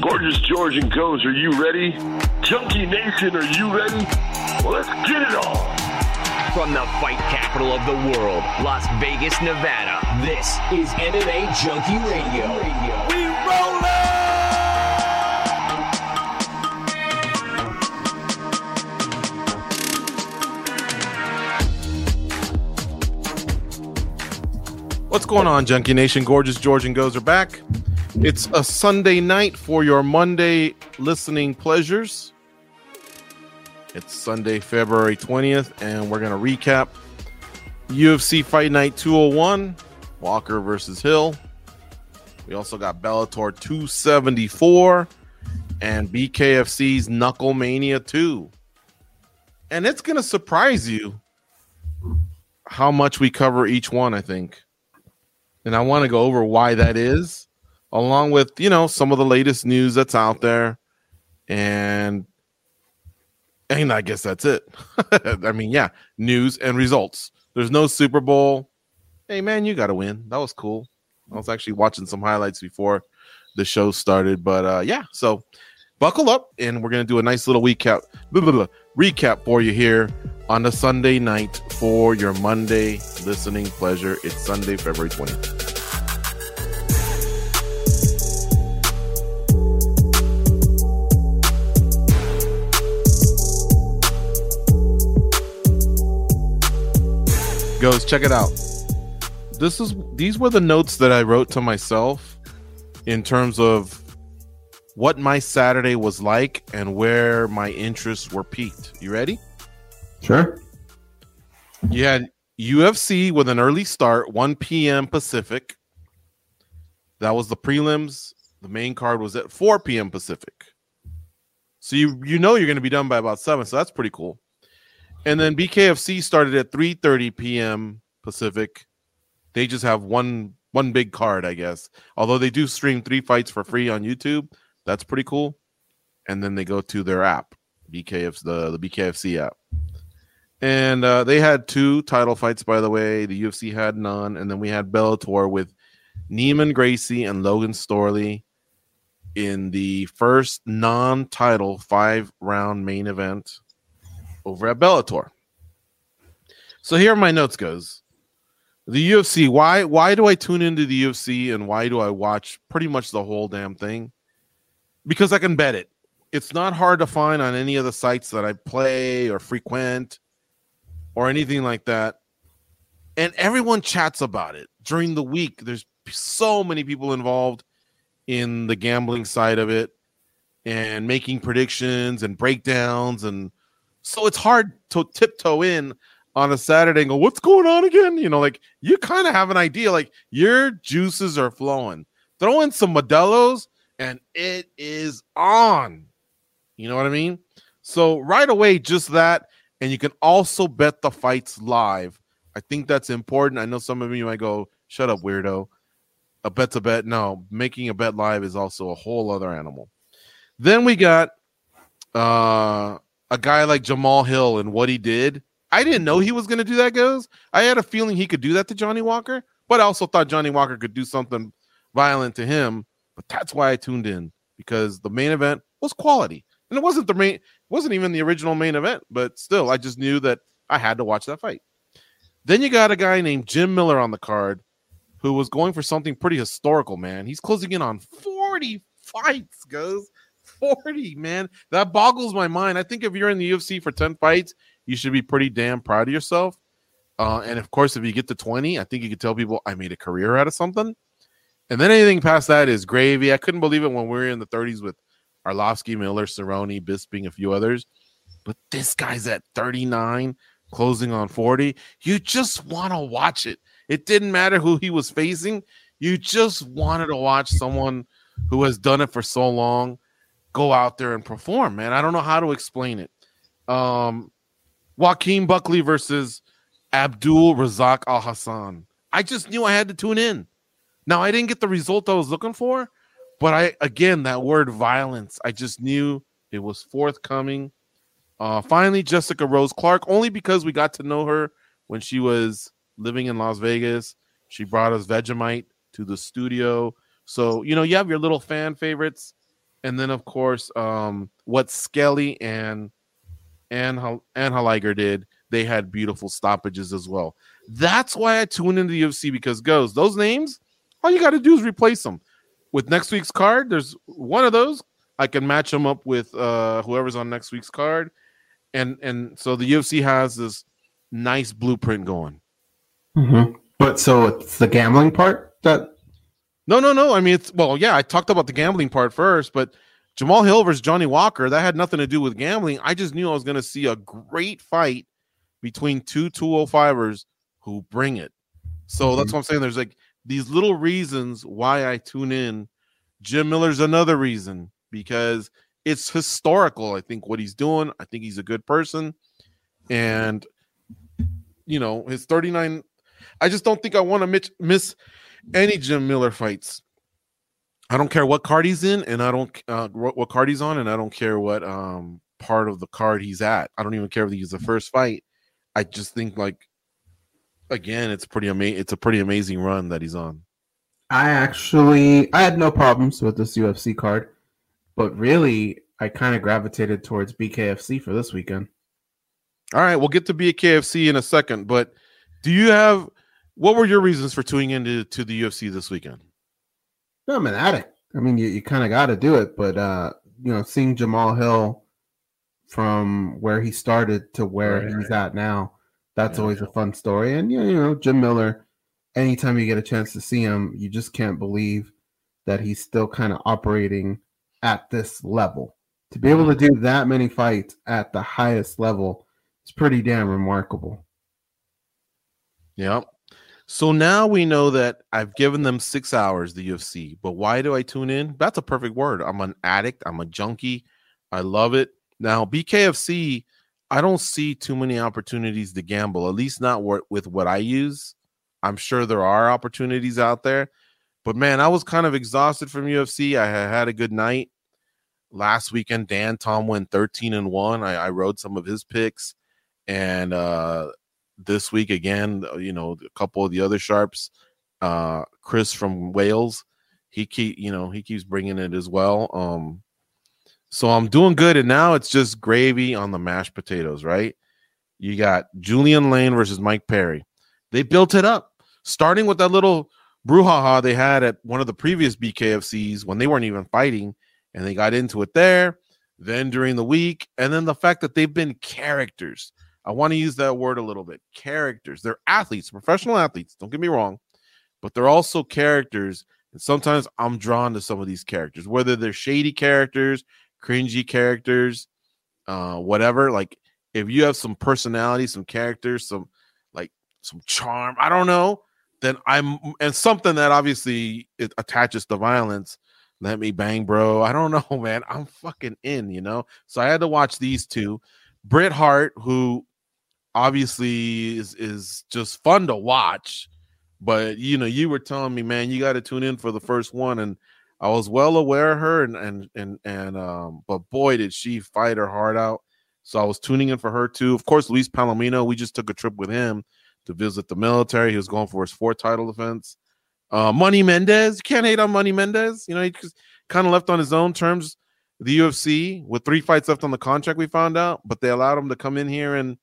Gorgeous George and Goes, are you ready? Junkie Nation, are you ready? Well, let's get it on. From the fight capital of the world, Las Vegas, Nevada, this is MMA Junkie Radio. We rollin'! What's going on, Junkie Nation? Gorgeous George and Goes are back. It's a Sunday night for your Monday listening pleasures. It's Sunday, February 20th, and we're going to recap UFC Fight Night 201, Walker versus Hill. We also got Bellator 274 and BKFC's Knuckle Mania 2. And it's going to surprise you how much we cover each one, I think. And I want to go over why that is, along with, some of the latest news that's out there. And I guess that's it. I mean, yeah, news and results. There's no Super Bowl. Hey, man, you got to win. That was cool. I was actually watching some highlights before the show started. But, yeah, so buckle up, and we're going to do a nice little recap for you here on the Sunday night for your Monday listening pleasure. It's Sunday, February 20th. Goes, check it out. These were the notes that I wrote to myself in terms of what my Saturday was like and where my interests were peaked. You ready? Sure. You had UFC with an early start, 1 p.m. Pacific. That was the prelims. The main card was at 4 p.m. Pacific. So you know you're going to be done by about 7, so that's pretty cool. And then BKFC started at 3:30 p.m. Pacific. They just have one big card, I guess. Although they do stream 3 fights for free on YouTube. That's pretty cool. And then they go to their app, the BKFC app. And they had 2 title fights, by the way. The UFC had none. And then we had Bellator with Neiman Gracie and Logan Storley in the first non-title 5-round main event over at Bellator. So here are my notes, Goes. The UFC, why do I tune into the UFC and why do I watch pretty much the whole damn thing? Because I can bet it. It's not hard to find on any of the sites that I play or frequent or anything like that. And everyone chats about it during the week. There's so many people involved in the gambling side of it and making predictions and breakdowns. And so it's hard to tiptoe in on a Saturday and go, what's going on again? You kind of have an idea, like your juices are flowing. Throw in some Modelo's and it is on. You know what I mean? So right away, just that. And you can also bet the fights live. I think that's important. I know some of you might go, shut up, weirdo. A bet's a bet. No, making a bet live is also a whole other animal. Then we got a guy like Jamal Hill and what he did. I didn't know he was going to do that, Goes. I had a feeling he could do that to Johnny Walker, but I also thought Johnny Walker could do something violent to him. But that's why I tuned in, because the main event was quality. And it wasn't even the original main event, but still, I just knew that I had to watch that fight. Then you got a guy named Jim Miller on the card who was going for something pretty historical, man. He's closing in on 40 fights, Goes. 40, man. That boggles my mind. I think if you're in the UFC for 10 fights, you should be pretty damn proud of yourself. And of course, if you get to 20, I think you could tell people I made a career out of something. And then anything past that is gravy. I couldn't believe it when we were in the 30s with Arlovsky, Miller, Cerrone, Bisping, a few others. But this guy's at 39, closing on 40. You just want to watch it. It didn't matter who he was facing. You just wanted to watch someone who has done it for so long go out there and perform, man. I don't know how to explain it. Joaquin Buckley versus Abdul Razak Al Hassan. I just knew I had to tune in. Now, I didn't get the result I was looking for, but that word violence, I just knew it was forthcoming. Finally, Jessica Rose Clark, only because we got to know her when she was living in Las Vegas. She brought us Vegemite to the studio. So, you have your little fan favorites. and then of course, what Skelly and Haliger did, they had beautiful stoppages as well. That's why I tune into the UFC, because those names, all you got to do is replace them. With next week's card, there's one of those. I can match them up with whoever's on next week's card. And so the UFC has this nice blueprint going. Mm-hmm. But so it's the gambling part that... No. I mean, I talked about the gambling part first, but Jamal Hill versus Johnny Walker, that had nothing to do with gambling. I just knew I was going to see a great fight between two 205ers who bring it. So that's what I'm saying. There's like these little reasons why I tune in. Jim Miller's another reason, because it's historical. I think what he's doing, I think he's a good person. And, his 39, I just don't think I want to miss any Jim Miller fights. I don't care what card he's in, and I don't what card he's on, and I don't care what part of the card he's at. I don't even care if he's the first fight. I just think, like, again, it's a pretty amazing run that he's on. I had no problems with this UFC card, but really I kind of gravitated towards BKFC for this weekend. All right, we'll get to BKFC in a second, but what were your reasons for tuning into the UFC this weekend? No, I'm an addict. I mean, you kind of got to do it, but seeing Jamal Hill from where he started to where he's at now, that's always a fun story. And Jim Miller, anytime you get a chance to see him, you just can't believe that he's still kind of operating at this level. To be able to do that many fights at the highest level is pretty damn remarkable. Yeah. So now we know that I've given them 6 hours, the UFC, but why do I tune in? That's a perfect word. I'm an addict. I'm a junkie. I love it. Now, BKFC, I don't see too many opportunities to gamble, at least not with what I use. I'm sure there are opportunities out there, but man, I was kind of exhausted from UFC. I had a good night last weekend. Dan Tom went 13-1. I rode some of his picks, and this week again, a couple of the other sharps, Chris from Wales, he keeps bringing it as well. So I'm doing good, and now it's just gravy on the mashed potatoes, right? You got Julian Lane versus Mike Perry. They built it up, starting with that little brouhaha they had at one of the previous BKFCs when they weren't even fighting, and they got into it there. Then during the week, and then the fact that they've been characters. I want to use that word a little bit. Characters. They're athletes, professional athletes. Don't get me wrong, but they're also characters. And sometimes I'm drawn to some of these characters, whether they're shady characters, cringy characters, whatever. Like, if you have some personality, some characters, some charm, I don't know, then and something that obviously it attaches to violence. Let me bang, bro. I don't know, man. I'm fucking in, So I had to watch these two. Bret Hart, who obviously is just fun to watch, but you were telling me, man, you got to tune in for the first one, and I was well aware of her, and but boy, did she fight her heart out. So I was tuning in for her too. Of course, Luis Palomino, we just took a trip with him to visit the military. He was going for his 4th title defense. Money Mendez, you can't hate on Money Mendez. He just kind of left on his own terms. The UFC with 3 fights left on the contract, we found out, but they allowed him to come in here and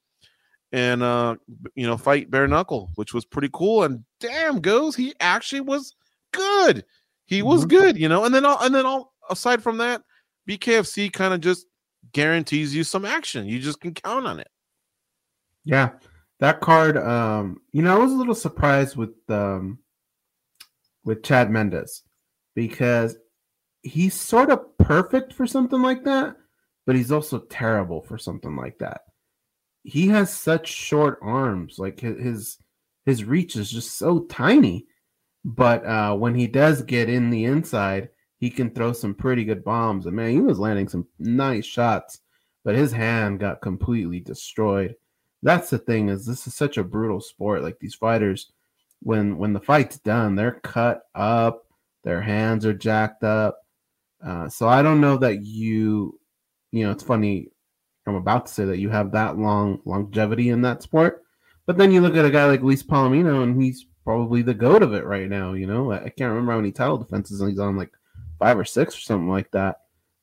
fight bare knuckle, which was pretty cool. And damn, he actually was good. He was good, and then all aside from that, BKFC kind of just guarantees you some action. You just can count on it. Yeah, that card. I was a little surprised with Chad Mendes, because he's sort of perfect for something like that, but he's also terrible for something like that. He has such short arms. Like, his reach is just so tiny. But when he does get in the inside, he can throw some pretty good bombs. And man, he was landing some nice shots, but his hand got completely destroyed. That's the thing, is this is such a brutal sport. Like, these fighters, when the fight's done, they're cut up, their hands are jacked up. So I don't know that it's funny, I'm about to say that you have that long longevity in that sport, but then you look at a guy like Luis Palomino, and he's probably the GOAT of it right now. I can't remember how many title defenses he's on, like 5 or 6 or something like that.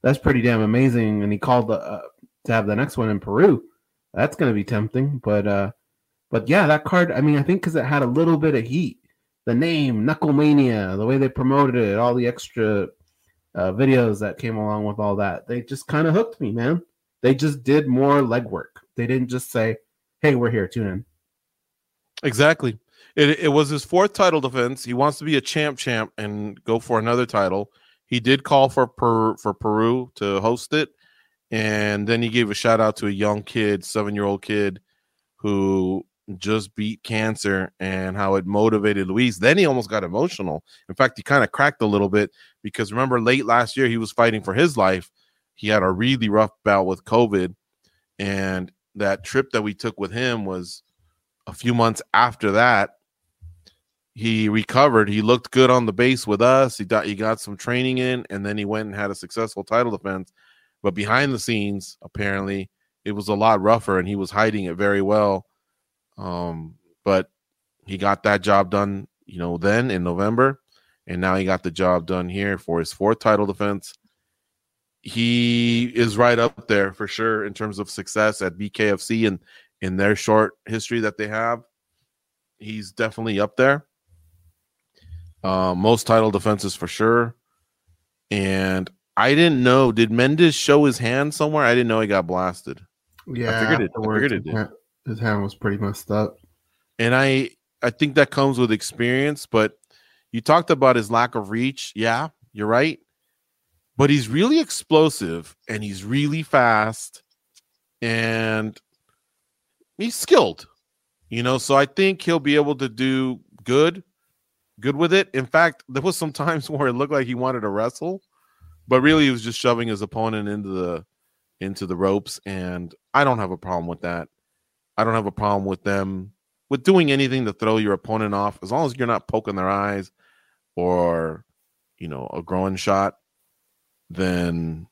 That's pretty damn amazing. And he called to have the next one in Peru. That's going to be tempting. But yeah, that card, I mean, I think because it had a little bit of heat. The name, Knucklemania, the way they promoted it, all the extra videos that came along with all that, they just kind of hooked me, man. They just did more legwork. They didn't just say, hey, we're here, tune in. Exactly. It was his 4th title defense. He wants to be a champ and go for another title. He did call for Peru to host it. And then he gave a shout out to a young kid, 7-year-old kid, who just beat cancer and how it motivated Luis. Then he almost got emotional. In fact, he kind of cracked a little bit because remember late last year, he was fighting for his life. He had a really rough bout with COVID. And that trip that we took with him was a few months after that. He recovered. He looked good on the base with us. He got some training in, and then he went and had a successful title defense. But behind the scenes, apparently, it was a lot rougher, and he was hiding it very well. But he got that job done, then in November, and now he got the job done here for his 4th title defense. He is right up there for sure in terms of success at BKFC and in their short history that they have. He's definitely up there. Most title defenses for sure. And I didn't know, did Mendes show his hand somewhere? I didn't know he got blasted. Yeah, I figured it did. His hand was pretty messed up. And I think that comes with experience, but you talked about his lack of reach. Yeah, you're right. But he's really explosive and he's really fast and he's skilled, so I think he'll be able to do good with it. In fact, there was some times where it looked like he wanted to wrestle, but really he was just shoving his opponent into the ropes. And I don't have a problem with that. I don't have a problem with them with doing anything to throw your opponent off, as long as you're not poking their eyes or, a groin shot, then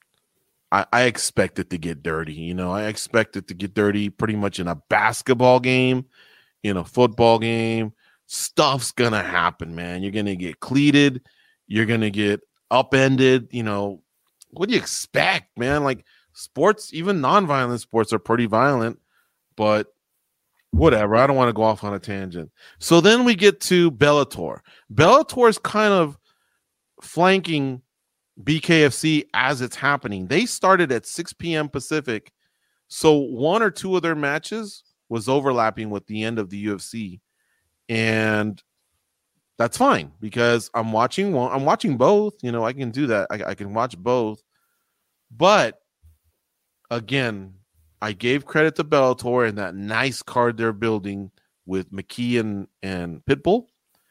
I expect it to get dirty. I expect it to get dirty pretty much in a basketball game, in a football game. Stuff's going to happen, man. You're going to get cleated. You're going to get upended. What do you expect, man? Like sports, even non-violent sports are pretty violent. But whatever, I don't want to go off on a tangent. So then we get to Bellator. Bellator is kind of flanking BKFC as it's happening. They started at 6 p.m. Pacific, so 1 or 2 of their matches was overlapping with the end of the UFC, and that's fine because I'm watching both. I can do that. I can watch both, but again, I gave credit to Bellator and that nice card they're building with McKee and Pitbull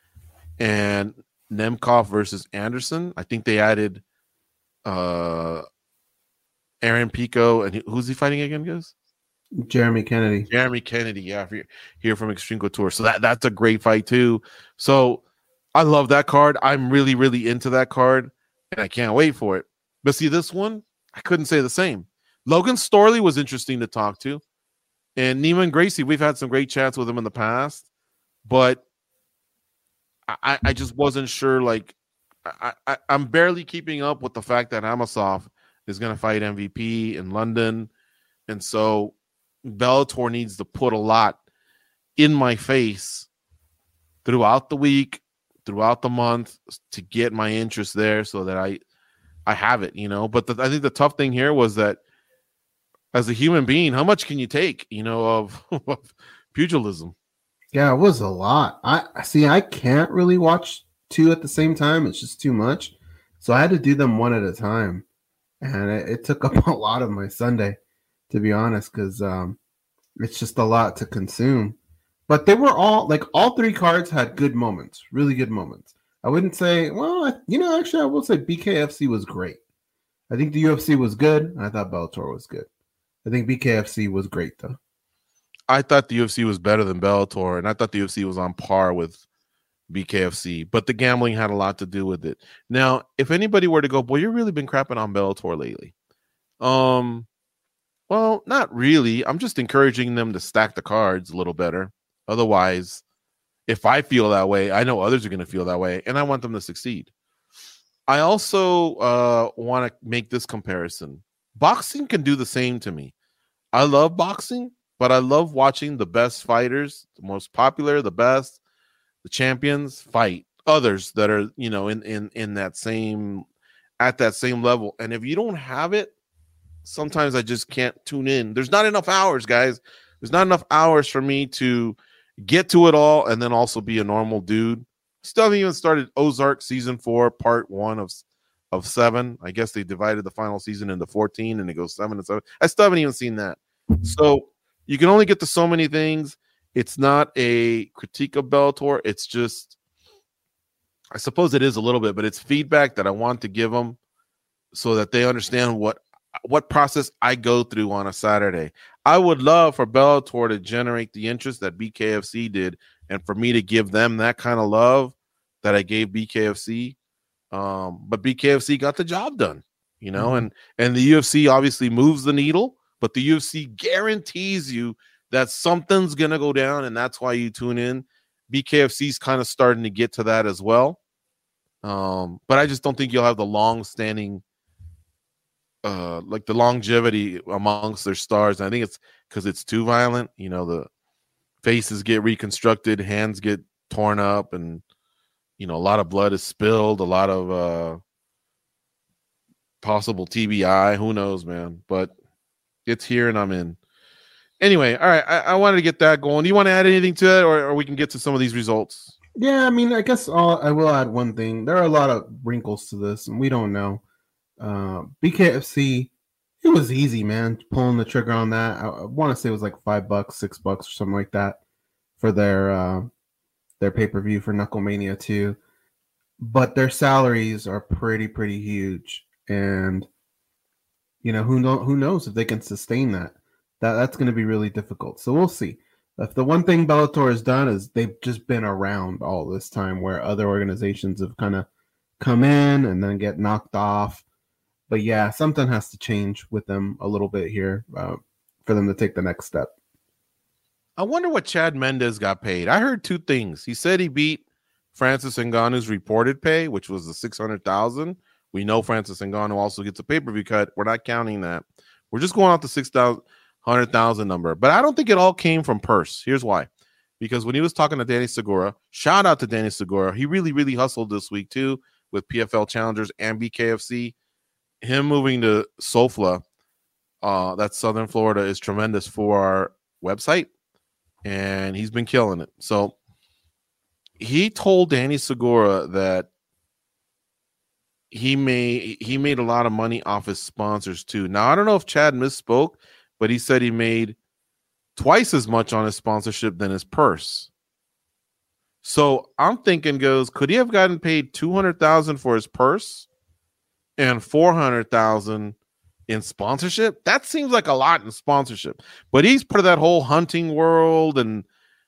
and Nemkov versus Anderson. I think they added Aaron Pico, and who's he fighting again, guys? Jeremy Kennedy. Yeah, here from Extreme Couture. So that's a great fight too. So I love that card. I'm really, really into that card, and I can't wait for it. But see, this one, I couldn't say the same. Logan Storley was interesting to talk to. And Neiman Gracie, we've had some great chats with him in the past, but I just wasn't sure. Like, I'm barely keeping up with the fact that Amosov is going to fight MVP in London. And so Bellator needs to put a lot in my face throughout the week, throughout the month to get my interest there so that I have it, But I think the tough thing here was that as a human being, how much can you take, of pugilism? Yeah, it was a lot. I can't really watch 2 at the same time. It's just too much. So I had to do them 1 at a time. And it took up a lot of my Sunday, to be honest, because it's just a lot to consume. But they were all 3 cards had good moments, really good moments. I wouldn't say, actually, I will say BKFC was great. I think the UFC was good. I thought Bellator was good. I think BKFC was great, though. I thought the UFC was better than Bellator, and I thought the UFC was on par with BKFC, but the gambling had a lot to do with it. Now, if anybody were to go, boy, you've really been crapping on Bellator lately. Well, not really. I'm just encouraging them to stack the cards a little better. Otherwise, if I feel that way, I know others are going to feel that way, and I want them to succeed. I also want to make this comparison. Boxing can do the same to me. I love boxing, but I love watching the best fighters, the most popular, the best, the champions fight others that are, in that same at that same level. And if you don't have it, sometimes I just can't tune in. There's not enough hours, guys. There's not enough hours for me to get to it all and then also be a normal dude. Still haven't even started Ozark season 4, part 1 of 7. I guess they divided the final season into 14 and it goes 7 and 7. I still haven't even seen that. So you can only get to so many things. It's not a critique of Bellator. It's just, I suppose it is a little bit, but it's feedback that I want to give them so that they understand what process I go through on a Saturday. I would love for Bellator to generate the interest that BKFC did and for me to give them that kind of love that I gave BKFC. But BKFC got the job done, and the UFC obviously moves the needle, but the UFC guarantees you that something's going to go down, and that's why you tune in. BKFC's kind of starting to get to that as well. But I just don't think you'll have the long-standing like the longevity amongst their stars. And I think it's because it's too violent. The faces get reconstructed, hands get torn up, and a lot of blood is spilled, a lot of possible TBI. Who knows, man? But it's here and I'm in. Anyway, all right. I wanted to get that going. Do you want to add anything to it, or we can get to some of these results? Yeah, I mean, I guess I will add one thing. There are a lot of wrinkles to this, and we don't know. BKFC, it was easy, man, pulling the trigger on that. I want to say it was like $5, $6 or something like that for their pay-per-view for Knucklemania 2. But their salaries are pretty huge, and who knows if they can sustain that. That's going to be really difficult. So we'll see. If the one thing Bellator has done is they've just been around all this time, where other organizations have kind of come in and then get knocked off. But yeah, something has to change with them a little bit here for them to take the next step. I wonder what Chad Mendes got paid. I heard two things. He said he beat Francis Ngannou's reported pay, which was the $600,000. We know Francis Ngannou also gets a pay-per-view cut. We're not counting that. We're just going off the $600,000 number. But I don't think it all came from purse. Here's why. Because when he was talking to Danny Segura, shout out to Danny Segura. He really hustled this week too with PFL Challengers and BKFC. Him moving to SOFLA, that's Southern Florida, is tremendous for our website, and he's been killing it. So he told Danny Segura that he made a lot of money off his sponsors too. Now I don't know if Chad misspoke, but he said he made twice as much on his sponsorship than his purse. So I'm thinking, could he have gotten paid $200,000 for his purse and $400,000 in sponsorship? That seems like a lot in sponsorship. But he's part of that whole hunting world and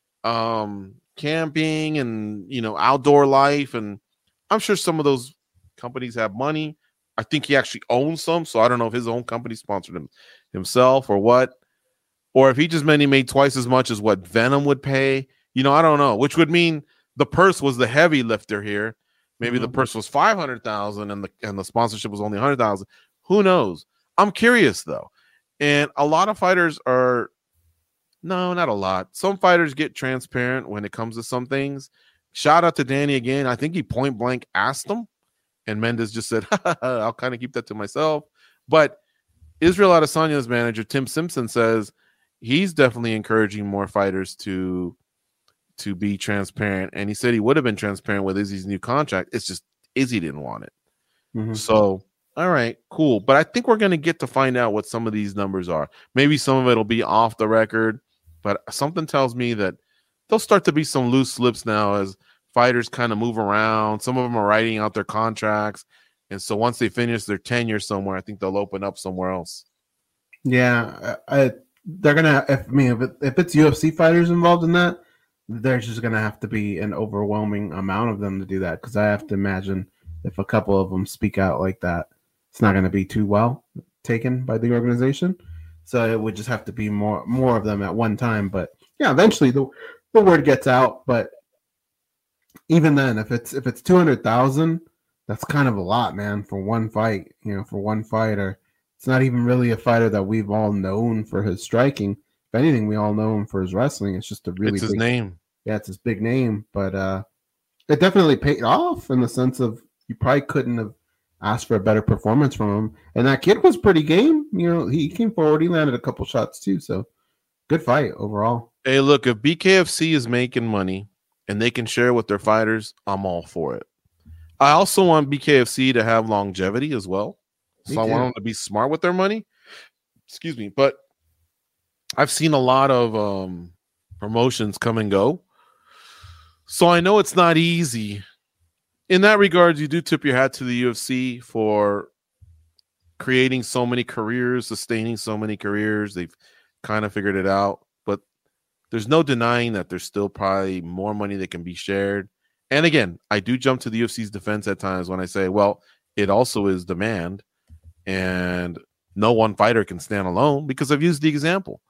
camping and outdoor life, and I'm sure some of those companies have money. I think he actually owns some, so I don't know if his own company sponsored him himself or what, or if he just meant he made twice as much as what Venom would pay. I don't know, which would mean the purse was the heavy lifter here. Maybe the purse was $500,000 and the sponsorship was only $100,000. Who knows? I'm curious though. And a lot of fighters no, not a lot. Some fighters get transparent when it comes to some things. Shout out to Danny again. I think he point blank asked him, and Mendes just said, I'll kind of keep that to myself. But Israel Adesanya's manager, Tim Simpson, says he's definitely encouraging more fighters to be transparent. And he said he would have been transparent with Izzy's new contract. It's just Izzy didn't want it. Mm-hmm. So, all right, cool. But I think we're going to get to find out what some of these numbers are. Maybe some of it will be off the record, but something tells me that there'll start to be some loose slips now as fighters kind of move around. Some of them are writing out their contracts. And so once they finish their tenure somewhere, I think they'll open up somewhere else. Yeah. They're going to, if it's UFC fighters involved in that, there's just going to have to be an overwhelming amount of them to do that, because I have to imagine if a couple of them speak out like that, it's not going to be too well taken by the organization. So it would just have to be more of them at one time. But yeah, eventually the word gets out. But even then, if it's $200,000, That's kind of a lot, man, for one fight. For one fighter. It's not even really a fighter that we've all known for his striking. If anything, we all know him for his wrestling. It's just a really It's his name. Yeah, it's his big name, but it definitely paid off in the sense of you probably couldn't have asked for a better performance from him. And that kid was pretty game. He came forward. He landed a couple shots too. So good fight overall. Hey, look, if BKFC is making money and they can share with their fighters, I'm all for it. I also want BKFC to have longevity as well. So I want them to be smart with their money. Excuse me. But I've seen a lot of promotions come and go. So I know it's not easy. In that regard, you do tip your hat to the UFC for creating so many careers, sustaining so many careers. They've kind of figured it out. But there's no denying that there's still probably more money that can be shared. And again, I do jump to the UFC's defense at times when I say, well, it also is demand. And no one fighter can stand alone, because I've used the example.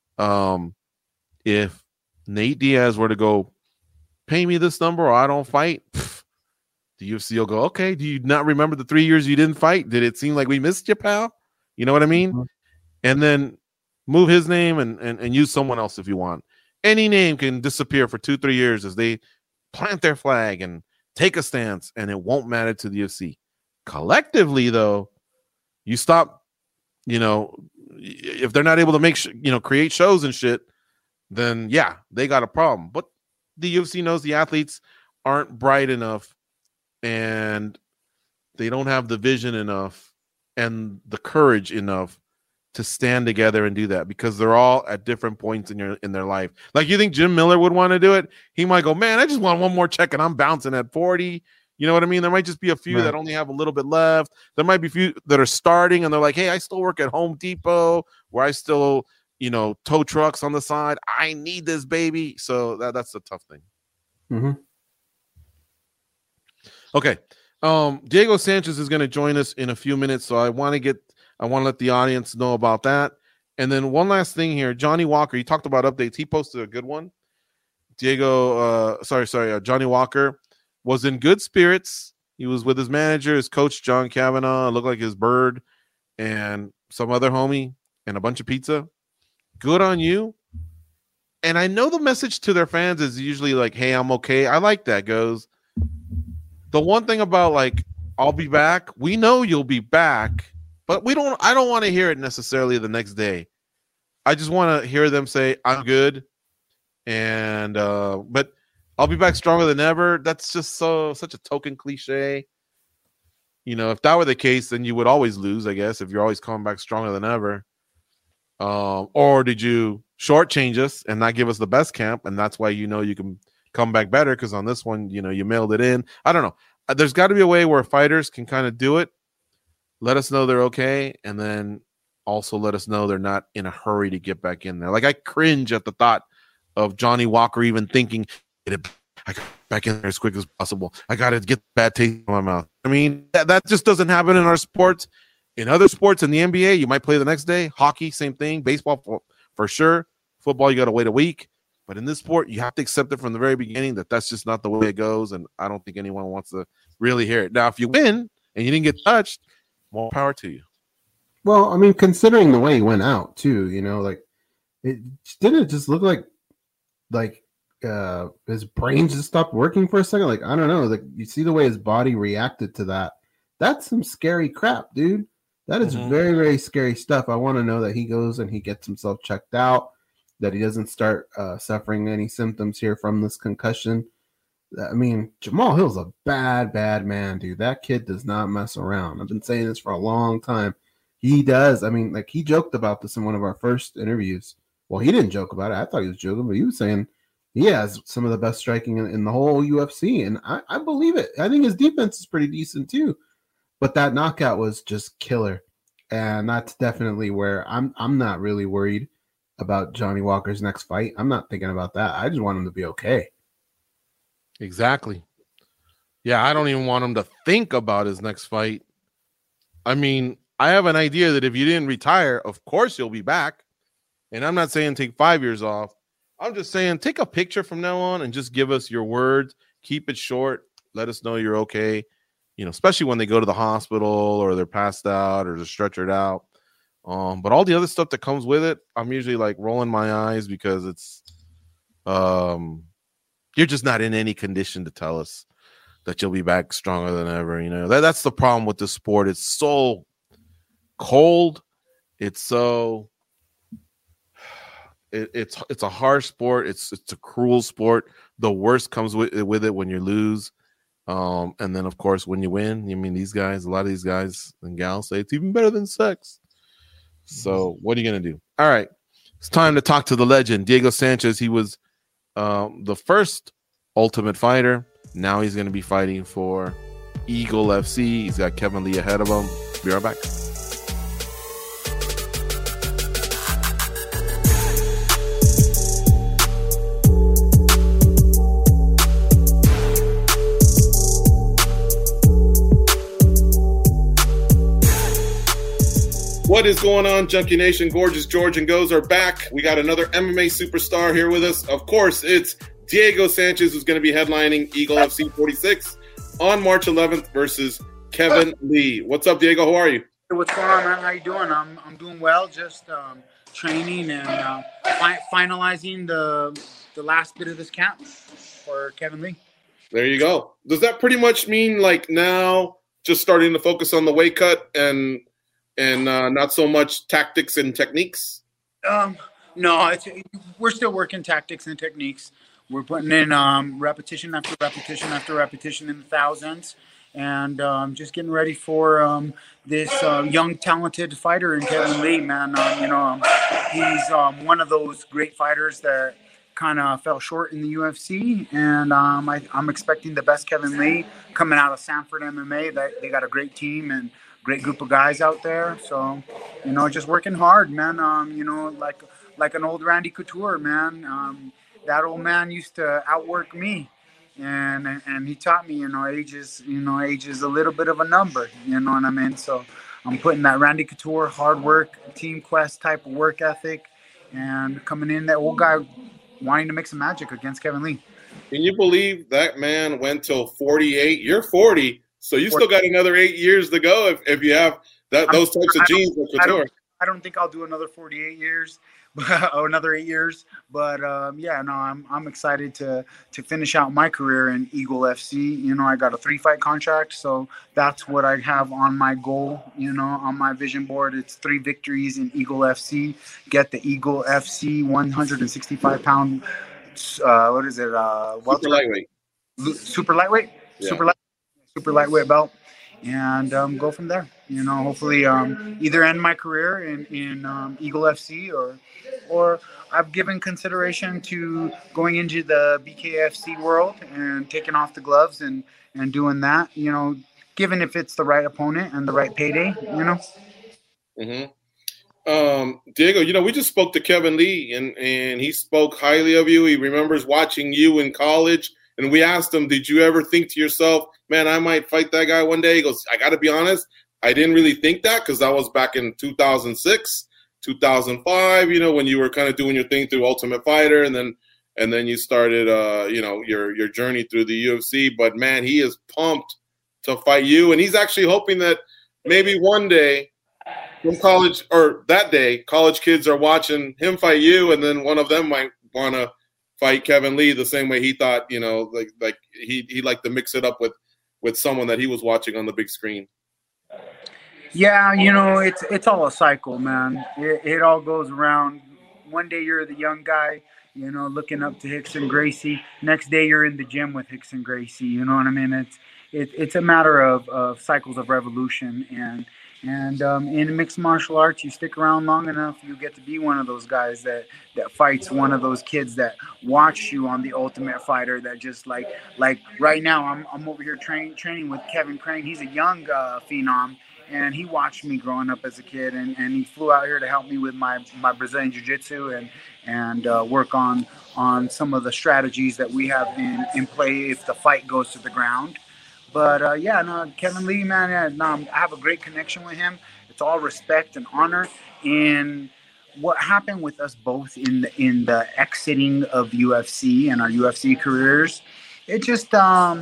If Nate Diaz were to go, pay me this number or I don't fight, the UFC will go, okay, do you not remember the 3 years you didn't fight? Did it seem like we missed you, pal? You know what I mean? Mm-hmm. And then move his name and use someone else if you want. Any name can disappear for 2-3 years as they plant their flag and take a stance, and it won't matter to the UFC. Collectively, though, you stop, if they're not able to make, create shows and shit, then yeah, they got a problem. But the UFC knows the athletes aren't bright enough and they don't have the vision enough and the courage enough to stand together and do that, because they're all at different points in their life. Like, you think Jim Miller would want to do it? He might go, man, I just want one more check and I'm bouncing at 40. You know what I mean? There might just be a few that only have a little bit left. There might be a few that are starting and they're like, hey, I still work at Home Depot where I still, tow trucks on the side. I need this, baby. So that's the tough thing. Mm-hmm. Okay. Diego Sanchez is going to join us in a few minutes. So I want to let the audience know about that. And then one last thing here, Johnny Walker, you talked about updates. He posted a good one. Johnny Walker was in good spirits. He was with his manager, his coach, John Kavanaugh, looked like his bird, and some other homie, and a bunch of pizza. Good on you. And I know the message to their fans is usually like, hey, I'm okay. I like that. Goes, the one thing about, like, I'll be back. We know you'll be back, but I don't want to hear it necessarily the next day. I just want to hear them say, I'm good. And, but I'll be back stronger than ever. That's just such a token cliche. If that were the case, then you would always lose, I guess, if you're always coming back stronger than ever. Or did you shortchange us and not give us the best camp, and that's why you can come back better, because on this one, you mailed it in. I don't know. There's got to be a way where fighters can kind of do it. Let us know they're okay, and then also let us know they're not in a hurry to get back in there. Like, I cringe at the thought of Johnny Walker even thinking, I got back in there as quick as possible. I got to get bad taste in my mouth. I mean, that just doesn't happen in our sports. In other sports, in the NBA, you might play the next day. Hockey, same thing. Baseball, for sure. Football, you got to wait a week. But in this sport, you have to accept it from the very beginning that that's just not the way it goes, and I don't think anyone wants to really hear it. Now, if you win and you didn't get touched, more power to you. Well, I mean, considering the way he went out, too, like, it didn't just look like his brain just stopped working for a second. Like, I don't know. Like, you see the way his body reacted to that. That's some scary crap, dude. That is very, very scary stuff. I want to know that he goes and he gets himself checked out, that he doesn't start suffering any symptoms here from this concussion. I mean, Jamal Hill's a bad, bad man, dude. That kid does not mess around. I've been saying this for a long time. He does. I mean, like, he joked about this in one of our first interviews. Well, he didn't joke about it. I thought he was joking, but he was saying he has some of the best striking in the whole UFC, and I believe it. I think his defense is pretty decent too. But that knockout was just killer, and that's definitely where I'm not really worried about Johnny Walker's next fight. I'm not thinking about that. I just want him to be okay. Exactly. Yeah, I don't even want him to think about his next fight. I mean, I have an idea that if you didn't retire, of course you'll be back. And I'm not saying take 5 years off. I'm just saying take a picture from now on and just give us your words. Keep it short. Let us know you're okay. especially when they go to the hospital or they're passed out or they're stretchered out. But all the other stuff that comes with it, I'm usually like rolling my eyes because it's you're just not in any condition to tell us that you'll be back stronger than ever. That's the problem with this sport. It's so cold. It's so it's a harsh sport. It's a cruel sport. The worst comes with it when you lose. And then of course when you win, a lot of these guys and gals say it's even better than sex. So what are you gonna do? All right, it's time to talk to the legend, Diego Sanchez. He was the first Ultimate Fighter. Now he's gonna be fighting for Eagle FC. He's got Kevin Lee ahead of him. Be right back. What is going on, Junkie Nation? Gorgeous George and Goes are back. We got another MMA superstar here with us. Of course, it's Diego Sanchez, who's going to be headlining Eagle FC 46 on March 11th versus Kevin Lee. What's up, Diego? How are you? What's going on, man? How you doing? I'm doing well. Just training and finalizing the last bit of this camp for Kevin Lee. There you go. Does that pretty much mean like now just starting to focus on the weight cut and not so much tactics and techniques? No, we're still working tactics and techniques. We're putting in repetition after repetition after repetition in the thousands, and just getting ready for this young, talented fighter in Kevin Lee, man. He's one of those great fighters that kind of fell short in the UFC, and I'm expecting the best Kevin Lee coming out of Sanford MMA. They got a great team and great group of guys out there. So, just working hard, man. Like an old Randy Couture, man. That old man used to outwork me, and he taught me, age is a little bit of a number. You know what I mean? So I'm putting that Randy Couture hard work, Team Quest type of work ethic, and coming in that old guy wanting to make some magic against Kevin Lee. Can you believe that man went till 48? You're 40. So you still got another 8 years to go if you have those types of genes with Couture. I don't think I'll do another 48 years or another 8 years. But, I'm excited to finish out my career in Eagle FC. I got a 3-fight contract, so that's what I have on my goal, on my vision board. It's 3 victories in Eagle FC. Get the Eagle FC 165-pound, what is it? Super lightweight. Super lightweight? Yeah. Super lightweight belt, and go from there. Hopefully either end my career in Eagle FC or I've given consideration to going into the BKFC world and taking off the gloves and doing that, given if it's the right opponent and the right payday, Diego, we just spoke to Kevin Lee and he spoke highly of you. He remembers watching you in college, and we asked him, did you ever think to yourself, man, I might fight that guy one day? He goes, I got to be honest, I didn't really think that because that was back in 2006, 2005, when you were kind of doing your thing through Ultimate Fighter, and then you started, your journey through the UFC. But, man, he is pumped to fight you, and he's actually hoping that maybe one day from college or that day, college kids are watching him fight you, and then one of them might want to fight Kevin Lee the same way he thought, like he liked to mix it up with someone that he was watching on the big screen. Yeah, it's all a cycle, man. It all goes around. One day you're the young guy, looking up to Rickson Gracie. Next day you're in the gym with Rickson Gracie. You know what I mean? It's a matter of cycles of revolution, and in mixed martial arts, you stick around long enough, you get to be one of those guys that fights one of those kids that watch you on the Ultimate Fighter. That just like right now, I'm over here training with Kevin Crane. He's a young phenom, and he watched me growing up as a kid, and he flew out here to help me with my Brazilian Jiu-Jitsu and work on some of the strategies that we have in play if the fight goes to the ground. But Kevin Lee, man, I have a great connection with him. It's all respect and honor. And what happened with us both in the exiting of UFC and our UFC careers, it just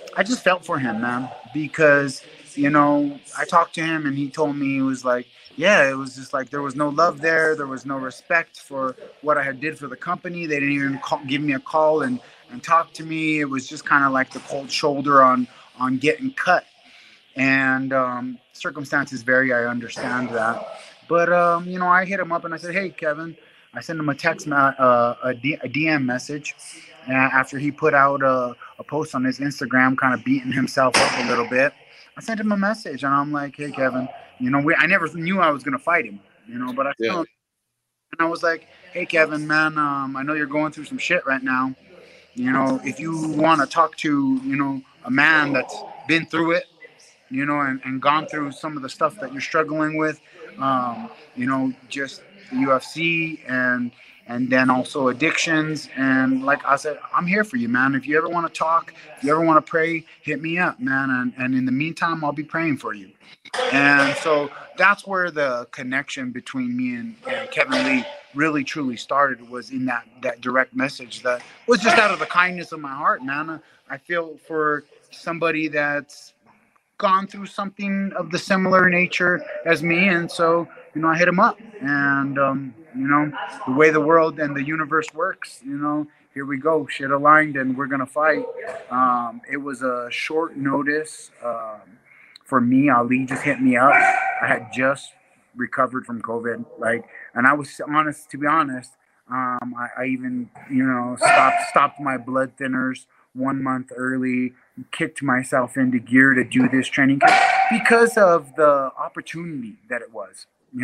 I just felt for him, man, because I talked to him and he told me, he was like, yeah, it was just like there was no love there was no respect for what I had did for the company. They didn't even give me a call and talk to me. It was just kind of like the cold shoulder on getting cut. And circumstances vary, I understand that, but I hit him up and I said, hey, Kevin. I sent him a text, a DM message after he put out a post on his Instagram, kind of beating himself up a little bit. I sent him a message, and I'm like, hey, Kevin, I never knew I was going to fight him, but I sent him, and I was like, hey, Kevin, man, I know you're going through some shit right now. If you want to talk to, a man that's been through it, and gone through some of the stuff that you're struggling with, just the UFC and then also addictions. And like I said, I'm here for you, man. If you ever want to talk, if you ever want to pray, hit me up, man. And in the meantime, I'll be praying for you. And so that's where the connection between me and Kevin Lee really truly started, was in that direct message that was just out of the kindness of my heart, man. I feel for somebody that's gone through something of the similar nature as me, and so I hit him up, and the way the world and the universe works, here we go, shit aligned, and we're gonna fight. It was a short notice for me. Ali just hit me up. I had just recovered from COVID, and I was honest, to be honest. I even stopped my blood thinners 1 month early, kicked myself into gear to do this training because of the opportunity that it was.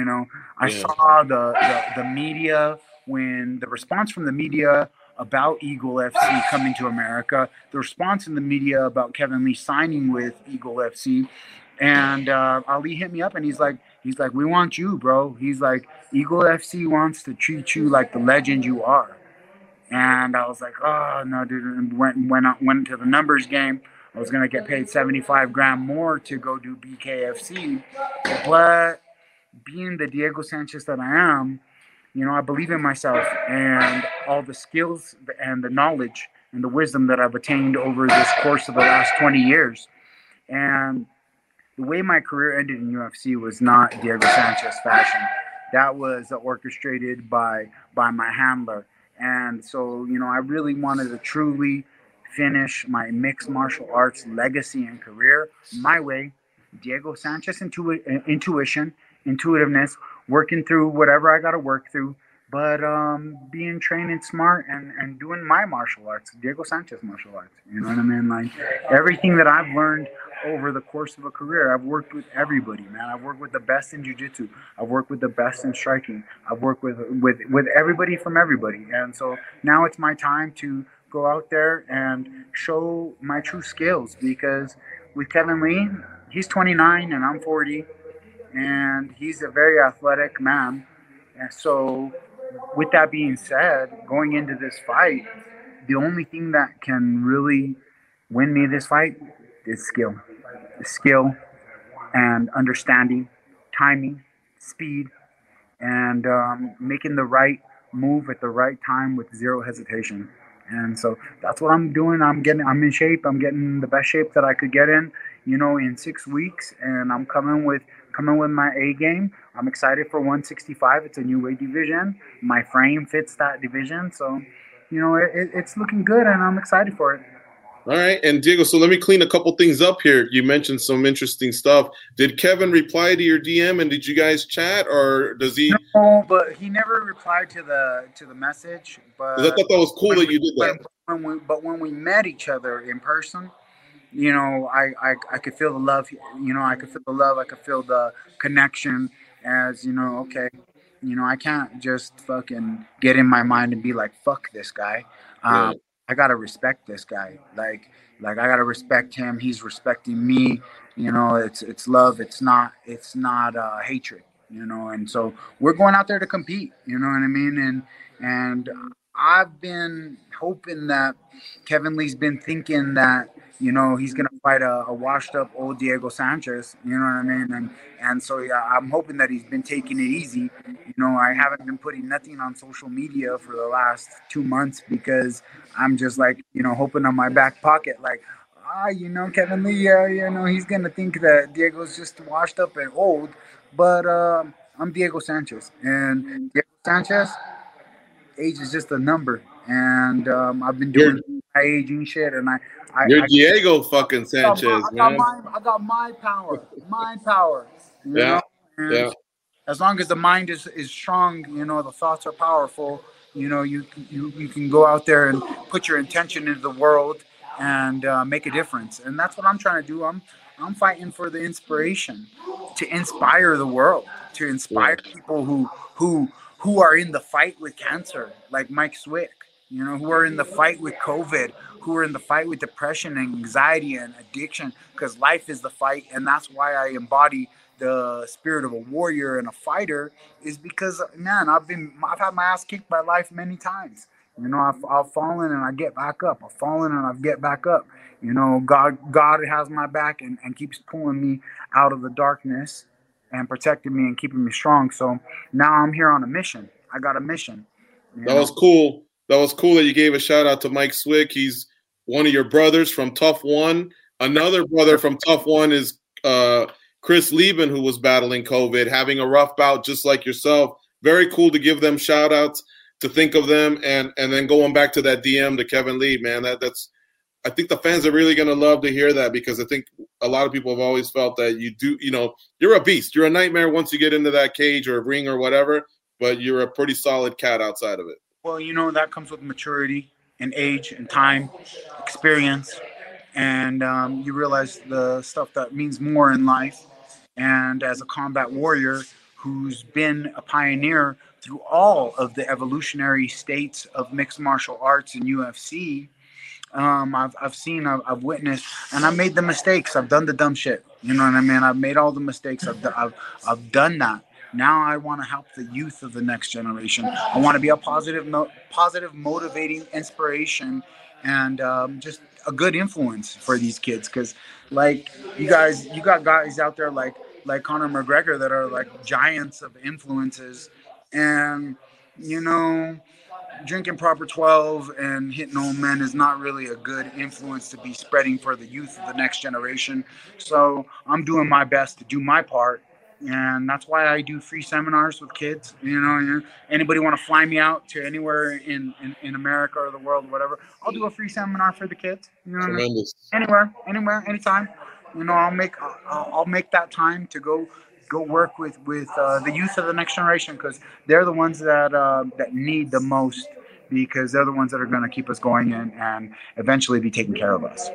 I saw the media, when the response from the media about Eagle FC coming to America, the response in the media about Kevin Lee signing with Eagle FC. And Ali hit me up and he's like, we want you, bro. He's like, Eagle FC wants to treat you like the legend you are. And I was like, oh no, dude. And went into the numbers game. I was gonna get paid $75,000 more to go do BKFC, but being the Diego Sanchez that I am, I believe in myself and all the skills and the knowledge and the wisdom that I've attained over this course of the last 20 years. And the way my career ended in UFC was not Diego Sanchez fashion. That was orchestrated by my handler. And so, I really wanted to truly finish my mixed martial arts legacy and career my way. Diego Sanchez intuition, intuitiveness, working through whatever I got to work through, but being trained and smart and doing my martial arts, Diego Sanchez martial arts. You know what I mean? Like everything that I've learned over the course of a career, I've worked with everybody, man. I've worked with the best in jiu-jitsu. I've worked with the best in striking. I've worked with everybody from everybody. And so now it's my time to go out there and show my true skills, because with Kevin Lee, he's 29 and I'm 40, and he's a very athletic man. And so with that being said, going into this fight, the only thing that can really win me this fight is skill and understanding, timing, speed, and making the right move at the right time with zero hesitation. And so that's what I'm doing. I'm in shape. I'm getting the best shape that I could get in 6 weeks, and I'm coming with my A game. I'm excited for 165. It's a new weight division. My frame fits that division, so it's looking good, and I'm excited for it. All right, and Diego, so let me clean a couple things up here. You mentioned some interesting stuff. Did Kevin reply to your DM, and did you guys chat, or does he? No, but he never replied to the message. But I thought that was cool that you did that. When we met each other in person, I could feel the love. I could feel the love. I could feel the connection. As okay, I can't just fucking get in my mind and be like, fuck this guy. I gotta respect this guy. Like I gotta respect him. He's respecting me. It's love. It's not hatred. And so we're going out there to compete. You know what I mean? And I've been hoping that Kevin Lee's been thinking that he's gonna fight a washed up old Diego Sanchez. You know what I mean? And so yeah, I'm hoping that he's been taking it easy. I haven't been putting nothing on social media for the last 2 months because I'm just like hoping on my back pocket, like Kevin Lee, he's gonna think that Diego's just washed up and old, but I'm Diego Sanchez, and Diego Sanchez, age is just a number, and I've been You're doing my aging shit, and you're Diego fucking Sanchez, man. I got mind power, Yeah, and yeah. as long as the mind is strong, the thoughts are powerful. You can go out there and put your intention into the world and make a difference, and that's what I'm trying to do. I'm fighting for the inspiration to inspire the world, to inspire people who are in the fight with cancer, like Mike Swick, who are in the fight with COVID, who are in the fight with depression and anxiety and addiction, because life is the fight, and that's why I embody the spirit of a warrior and a fighter, is because, man, I've had my ass kicked by life many times. I've fallen and I get back up. I've fallen and I get back up. God has my back and keeps pulling me out of the darkness and protecting me and keeping me strong. So now I'm here on a mission. I got a mission. That was cool. That was cool that you gave a shout out to Mike Swick. He's one of your brothers from Tough One. Another brother from Tough One is Chris Lieben, who was battling COVID, having a rough bout just like yourself. Very cool to give them shout outs, to think of them, and then going back to that DM to Kevin Lee, man. That's I think the fans are really going to love to hear that, because I think a lot of people have always felt that you're a beast. You're a nightmare once you get into that cage or a ring or whatever, but you're a pretty solid cat outside of it. Well, that comes with maturity and age and time, experience, and you realize the stuff that means more in life. And as a combat warrior who's been a pioneer through all of the evolutionary states of mixed martial arts and UFC, I've witnessed, and I made the mistakes. I've done the dumb shit. You know what I mean? I've made all the mistakes. I've done that. Now I want to help the youth of the next generation. I want to be a positive, motivating inspiration, and just a good influence for these kids. Because, like, you got guys out there like Conor McGregor that are like giants of influences, and drinking proper 12 and hitting old men is not really a good influence to be spreading for the youth of the next generation. So I'm doing my best to do my part. And that's why I do free seminars with kids. Anybody want to fly me out to anywhere in America or the world, or whatever, I'll do a free seminar for the kids. Tremendous. Anywhere, anytime. I'll make that time to go work with the youth of the next generation, because they're the ones that need the most, because they're the ones that are going to keep us going and eventually be taking care of us.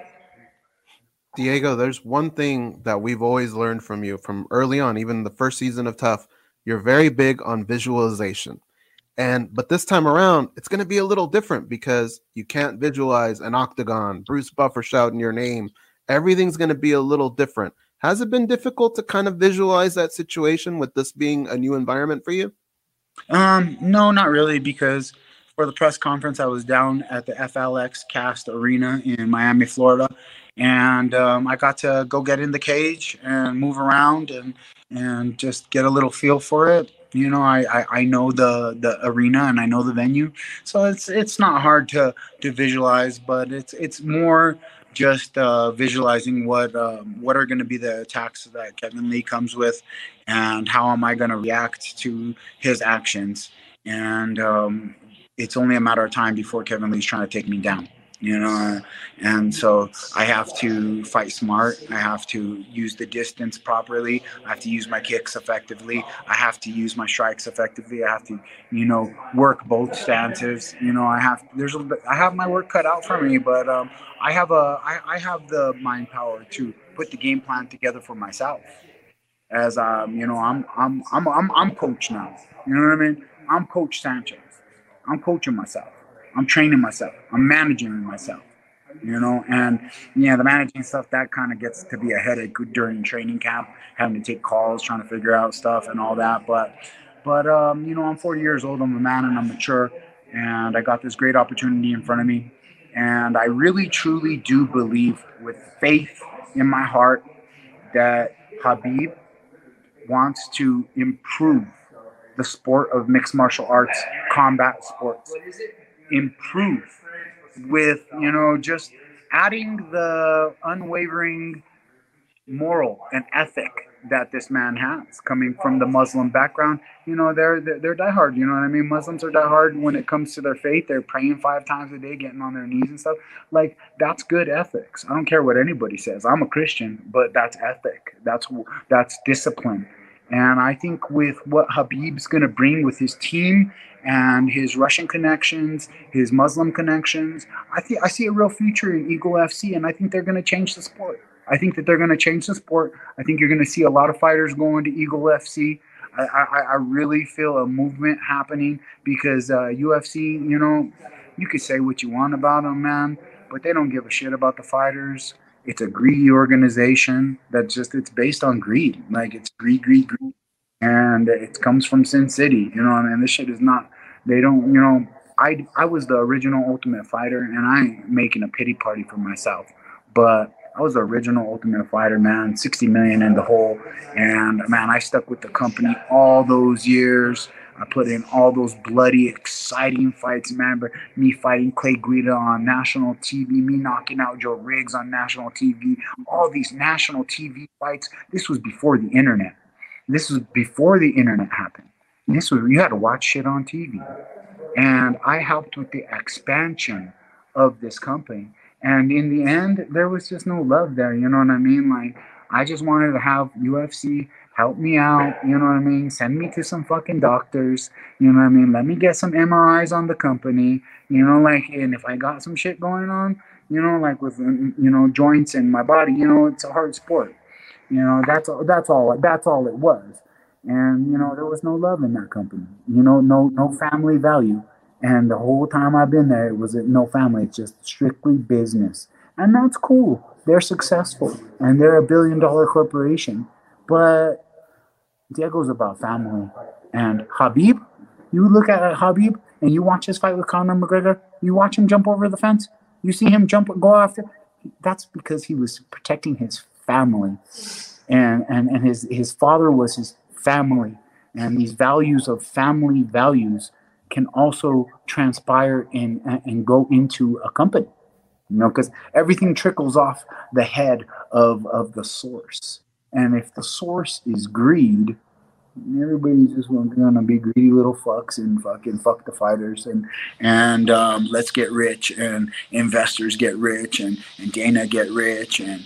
Diego, there's one thing that we've always learned from you from early on, even the first season of Tough. You're very big on visualization. But this time around, it's going to be a little different, because you can't visualize an octagon, Bruce Buffer shouting your name. Everything's going to be a little different. Has it been difficult to kind of visualize that situation with this being a new environment for you? No, not really, because for the press conference, I was down at the FLX Cast Arena in Miami, Florida, and I got to go get in the cage and move around and just get a little feel for it. I know the arena and I know the venue, so it's not hard to visualize, but it's more just visualizing what are going to be the attacks that Kevin Lee comes with, and how am I going to react to his actions. And it's only a matter of time before Kevin Lee's trying to take me down, and so I have to fight smart. I have to use the distance properly. I have to use my kicks effectively. I have to use my strikes effectively. I have to, work both stances. I have my work cut out for me, but I have the mind power to put the game plan together for myself. As I'm coach now. You know what I mean? I'm Coach Sanchez. I'm coaching myself. I'm training myself. I'm managing myself. And the managing stuff, that kind of gets to be a headache during training camp, having to take calls, trying to figure out stuff and all that. But I'm 40 years old. I'm a man and I'm mature, and I got this great opportunity in front of me. And I really, truly do believe, with faith in my heart, that Khabib wants to improve the sport of mixed martial arts, combat sports. Improve with, just adding the unwavering moral and ethic that this man has, coming from the Muslim background. You know, they're diehard. You know what I mean? Muslims are diehard when it comes to their faith. They're praying 5 times a day, getting on their knees and stuff. Like, that's good ethics. I don't care what anybody says. I'm a Christian, but that's ethic. That's discipline. And I think with what Khabib's going to bring with his team and his Russian connections, his Muslim connections, I see a real future in Eagle FC, and I think they're going to change the sport. I think that they're going to change the sport. I think you're going to see a lot of fighters going to Eagle FC. I really feel a movement happening because UFC, you know, you could say what you want about them, man, but they don't give a shit about the fighters. It's a greedy organization it's based on greed. Like, it's greed. And it comes from Sin City, you know, and this shit is not, they don't, you know, I was the original Ultimate Fighter, and I ain't making a pity party for myself, but I was the original Ultimate Fighter, man, 60 million in the hole. And man, I stuck with the company all those years. I put in all those bloody, exciting fights. Remember me fighting Clay Guida on national TV, me knocking out Joe Riggs on national TV, all these national TV fights. This was before the internet. This was before the internet happened. You had to watch shit on TV. And I helped with the expansion of this company. And in the end, there was just no love there. You know what I mean? Like, I just wanted to have UFC help me out. You know what I mean? Send me to some fucking doctors. You know what I mean? Let me get some MRIs on the company. You know, like, and if I got some shit going on, you know, like with, you know, joints in my body, you know, it's a hard sport. You know, that's all it was. And, you know, there was no love in that company. You know, no family value. And the whole time I've been there, it was no family. It's just strictly business. And that's cool. They're successful. And they're $1 billion corporation. But Diego's about family. And Khabib, you look at Khabib and you watch his fight with Conor McGregor. You watch him jump over the fence. You see him go after. That's because he was protecting his family. And his father was his family. And these values of family values can also transpire and go into a company, you know, because everything trickles off the head of the source. And if the source is greed, everybody's just gonna be greedy little fucks and fucking fuck the fighters and let's get rich, and investors get rich, and Dana get rich, and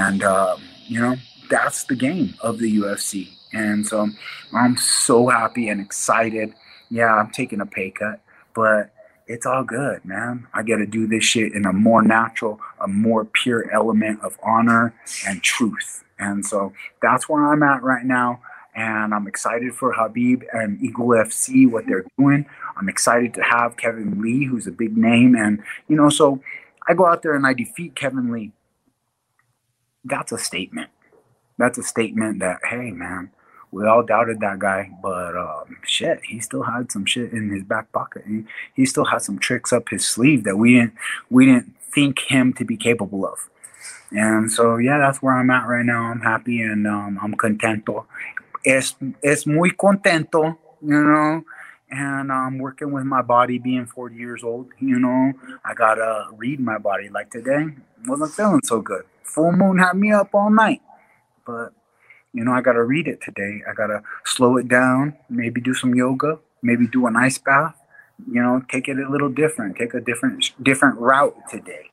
you know, that's the game of the UFC. And so I'm so happy and excited. Yeah, I'm taking a pay cut, but it's all good, man. I got to do this shit in a more natural, a more pure element of honor and truth. And so that's where I'm at right now. And I'm excited for Khabib and Eagle FC, what they're doing. I'm excited to have Kevin Lee, who's a big name. And, you know, so I go out there and I defeat Kevin Lee. That's a statement. That's a statement that, hey, man, we all doubted that guy, but shit, he still had some shit in his back pocket. He still had some tricks up his sleeve that we didn't think him to be capable of. And so, yeah, that's where I'm at right now. I'm happy and I'm contento. Es muy contento, you know. And I'm working with my body being 40 years old, you know. I got to read my body. Like today, wasn't feeling so good. Full moon had me up all night. But you know, I got to read it today. I got to slow it down, maybe do some yoga, maybe do an ice bath, you know, take it a little different, take a different route today.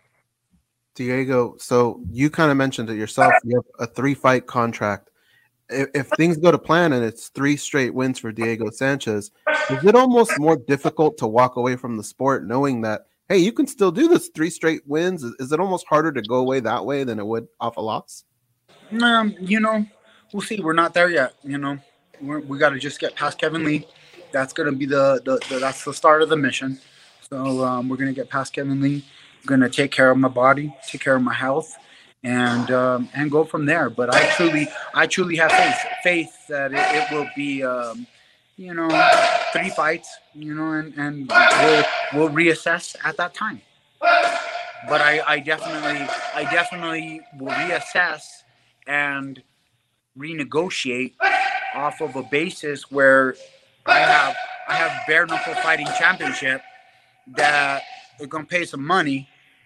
Diego, so you kind of mentioned it yourself. You have a 3-fight contract. If things go to plan and it's 3 straight wins for Diego Sanchez, is it almost more difficult to walk away from the sport knowing that, hey, you can still do this 3 straight wins? Is it almost harder to go away that way than it would off a loss? You know, we'll see. We're not there yet. You know, we got to just get past Kevin Lee. That's gonna be that's the start of the mission. So we're gonna get past Kevin Lee. I'm gonna take care of my body, take care of my health, and go from there. But I truly have faith that it will be, you know, 3 fights. You know, and we'll reassess at that time. But I definitely will reassess and renegotiate off of a basis where I have bare knuckle fighting championship that are gonna pay some money,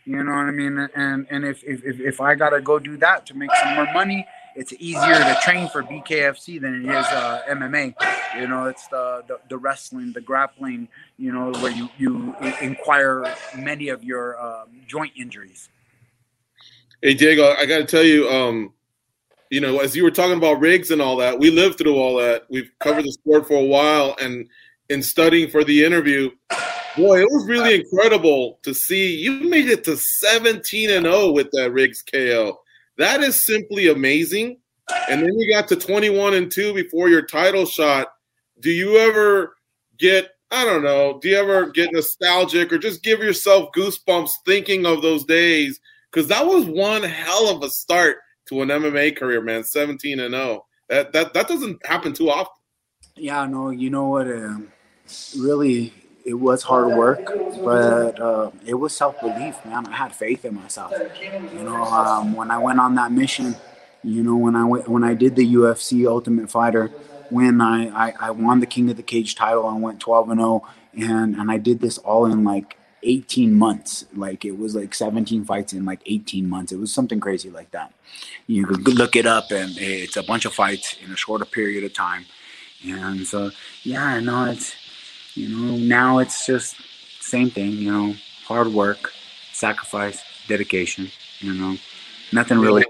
You know what I mean? And if I gotta go do that to make some more money, it's easier to train for BKFC than it is MMA. You know, it's the wrestling, the grappling. You know, where you inquire many of your joint injuries. Hey Diego, I got to tell you, you know, as you were talking about rigs and all that, we lived through all that. We've covered the sport for a while, and in studying for the interview, boy, it was really incredible to see you made it to 17-0 with that Riggs KO. That is simply amazing. And then you got to 21-2 before your title shot. Do you ever get, I don't know, do you ever get nostalgic or just give yourself goosebumps thinking of those days? Because that was one hell of a start to an MMA career, man. 17-0. That doesn't happen too often. Yeah, no, you know what? Really, it was hard work, but it was self-belief, man. I had faith in myself. You know, when I went on that mission, you know, when I did the UFC Ultimate Fighter, when I won the King of the Cage title and went 12-0, and I did this all in like 18 months. Like it was like 17 fights in like 18 months. It was something crazy like that. You could look it up, and it's a bunch of fights in a shorter period of time. And so, yeah, no, it's, you know, now it's just same thing, you know, hard work, sacrifice, dedication, you know, nothing really.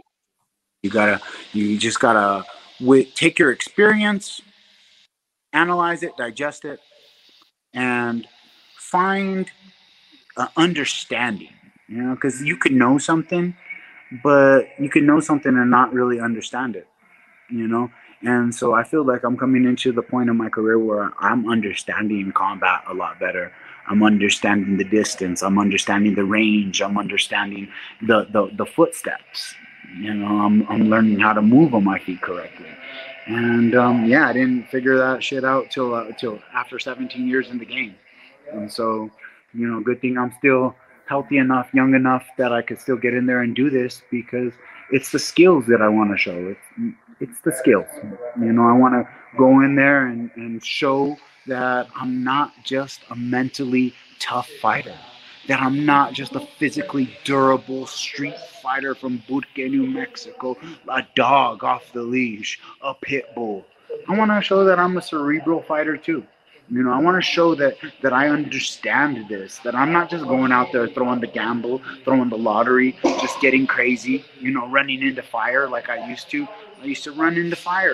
You just gotta take your experience, analyze it, digest it, and find understanding, you know, because you could know something, but you could know something and not really understand it, you know. And so I feel like I'm coming into the point in my career where I'm understanding combat a lot better. I'm understanding the distance. I'm understanding the range. I'm understanding the footsteps. You know, I'm learning how to move on my feet correctly. And yeah, I didn't figure that shit out till after 17 years in the game. And so, you know, good thing I'm still healthy enough, young enough that I could still get in there and do this, because it's the skills that I want to show. It's the skills. You know, I want to go in there and show that I'm not just a mentally tough fighter, that I'm not just a physically durable street fighter from Burque, New Mexico, a dog off the leash, a pit bull. I want to show that I'm a cerebral fighter too. You know, I want to show that I understand this, that I'm not just going out there throwing the gamble, throwing the lottery, just getting crazy, you know, running into fire like I used to. I used to run into fire.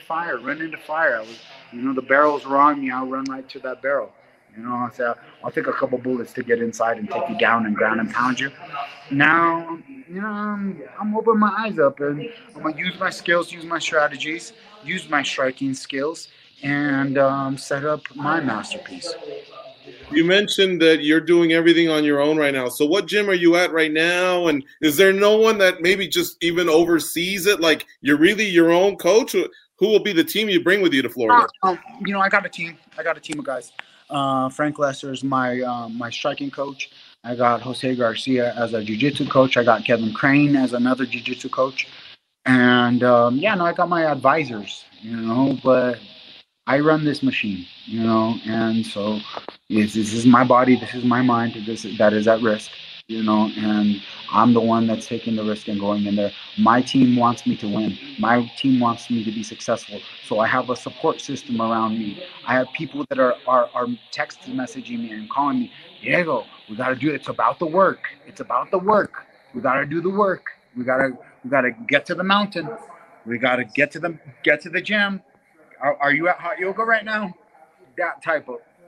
I was, you know, the barrels were on me. I'll run right to that barrel. You know, I say, I'll take a couple bullets to get inside and take you down and ground and pound you. Now, you know, I'm opening my eyes up, and I'm going to use my skills, use my strategies, use my striking skills, and set up my masterpiece. You mentioned that you're doing everything on your own right now. So what gym are you at right now? And is there no one that maybe just even oversees it? Like, you're really your own coach? Who will be the team you bring with you to Florida? You know, I got a team. I got a team of guys. Frank Lesser is my striking coach. I got Jose Garcia as a jiu-jitsu coach. I got Kevin Crane as another jiu-jitsu coach. And, yeah, no, I got my advisors, you know, but I run this machine, you know, and so this is my body, this is my mind, that is at risk, you know, and I'm the one that's taking the risk and going in there. My team wants me to win. My team wants me to be successful. So I have a support system around me. I have people that are text messaging me and calling me, Diego, we got to do it. It's about the work. It's about the work. We got to do the work. We got to get to the mountain. We got to get to the gym. Are you at hot yoga right now? That type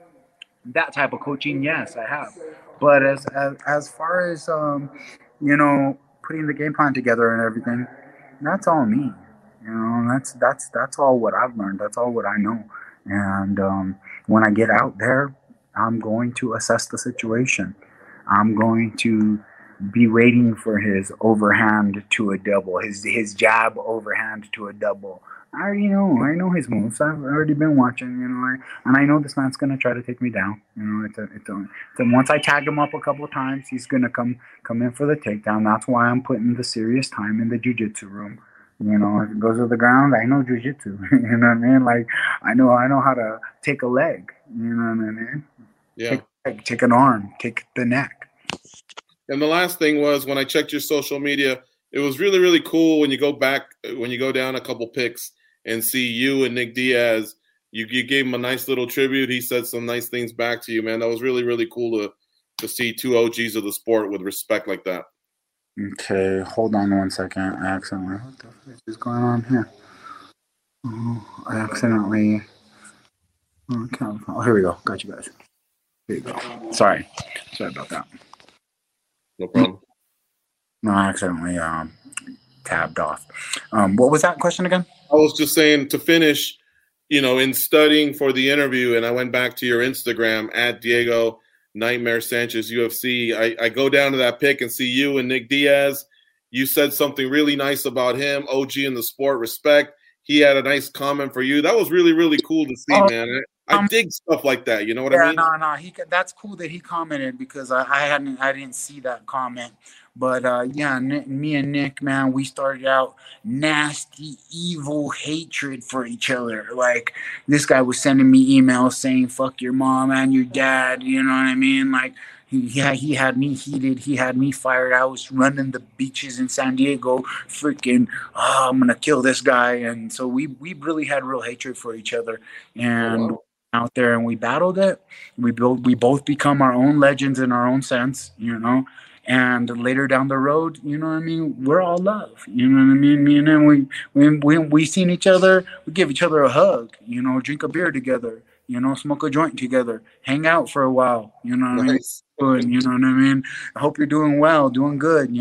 of coaching, yes, I have. But as far as you know, putting the game plan together and everything, that's all me. You know, that's all what I've learned. That's all what I know. And when I get out there, I'm going to assess the situation. I'm going to be waiting for his overhand to a double, his jab overhand to a double. I know his moves. I've already been watching, you know, and I know this man's gonna try to take me down. You know, it's once I tag him up a couple of times, he's gonna come in for the takedown. That's why I'm putting the serious time in the jiu-jitsu room. You know, if it goes to the ground, I know jiu-jitsu. You know what I mean? Like I know how to take a leg. You know what I mean? Yeah. Take an arm, take the neck. And the last thing was when I checked your social media, it was really, really cool when you go down a couple picks and see you and Nick Diaz. You gave him a nice little tribute. He said some nice things back to you, man. That was really, really cool to see two OGs of the sport with respect like that. Okay, hold on 1 second. I accidentally. What the fuck is going on here? Oh, I accidentally. Oh, here we go. Got you guys. Here you go. Sorry about that. No problem. No, I accidentally tabbed off. What was that question again? I was just saying to finish, in studying for the interview, and I went back to your Instagram at Diego Nightmare Sanchez UFC. I go down to that pic and see you and Nick Diaz. You said something really nice about him, OG in the sport, respect. He had a nice comment for you. That was really, really cool to see, man. I dig stuff like that. You know what I mean? No. That's cool that he commented because I didn't see that comment. But me and Nick, man, we started out nasty, evil hatred for each other. Like this guy was sending me emails saying "fuck your mom and your dad." You know what I mean? Like he had me heated. He had me fired. I was running the beaches in San Diego, freaking, I'm gonna kill this guy. And so we really had real hatred for each other. And out there and we battled it. We both become our own legends in our own sense, And later down the road, you know what I mean, we're all love. You know what I mean? Me and him, we seen each other, we give each other a hug, drink a beer together, smoke a joint together, hang out for a while, you know what I mean? Good, you know what I mean? I hope you're doing well, doing good,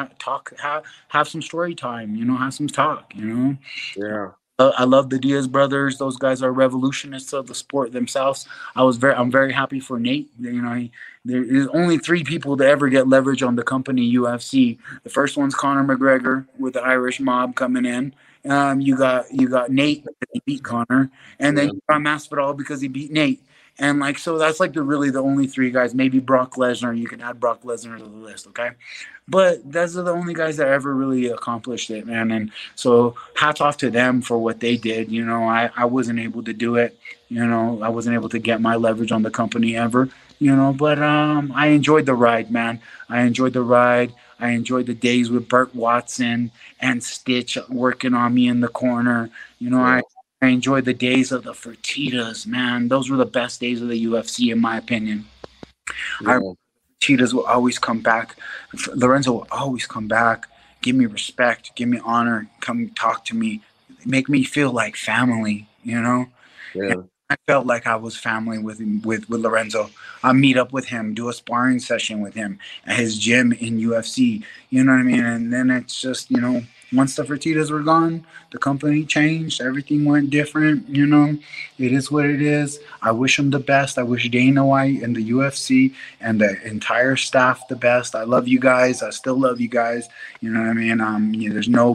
have some story time, have some talk, Yeah. I love the Diaz brothers. Those guys are revolutionists of the sport themselves. I'm very happy for Nate. There's only 3 people to ever get leverage on the company UFC. The first one's Conor McGregor with the Irish Mob coming in. You got Nate because he beat Conor, and then you got Masvidal because he beat Nate. And so that's really the only 3 guys. Maybe Brock Lesnar. You can add Brock Lesnar to the list, okay? But those are the only guys that ever really accomplished it, man. And so hats off to them for what they did. I wasn't able to do it. I wasn't able to get my leverage on the company ever. But I enjoyed the ride, man. I enjoyed the ride. I enjoyed the days with Burt Watson and Stitch working on me in the corner. I enjoyed the days of the Fertitas, man. Those were the best days of the UFC, in my opinion. Yeah. Fertitas will always come back. Lorenzo will always come back, give me respect, give me honor, come talk to me, make me feel like family, Yeah. I felt like I was family with Lorenzo. I meet up with him, do a sparring session with him at his gym in UFC. You know what I mean? And then it's just, once the Fertitas were gone, the company changed. Everything went different. It is what it is. I wish him the best. I wish Dana White and the UFC and the entire staff the best. I love you guys. I still love you guys. You know what I mean? There's no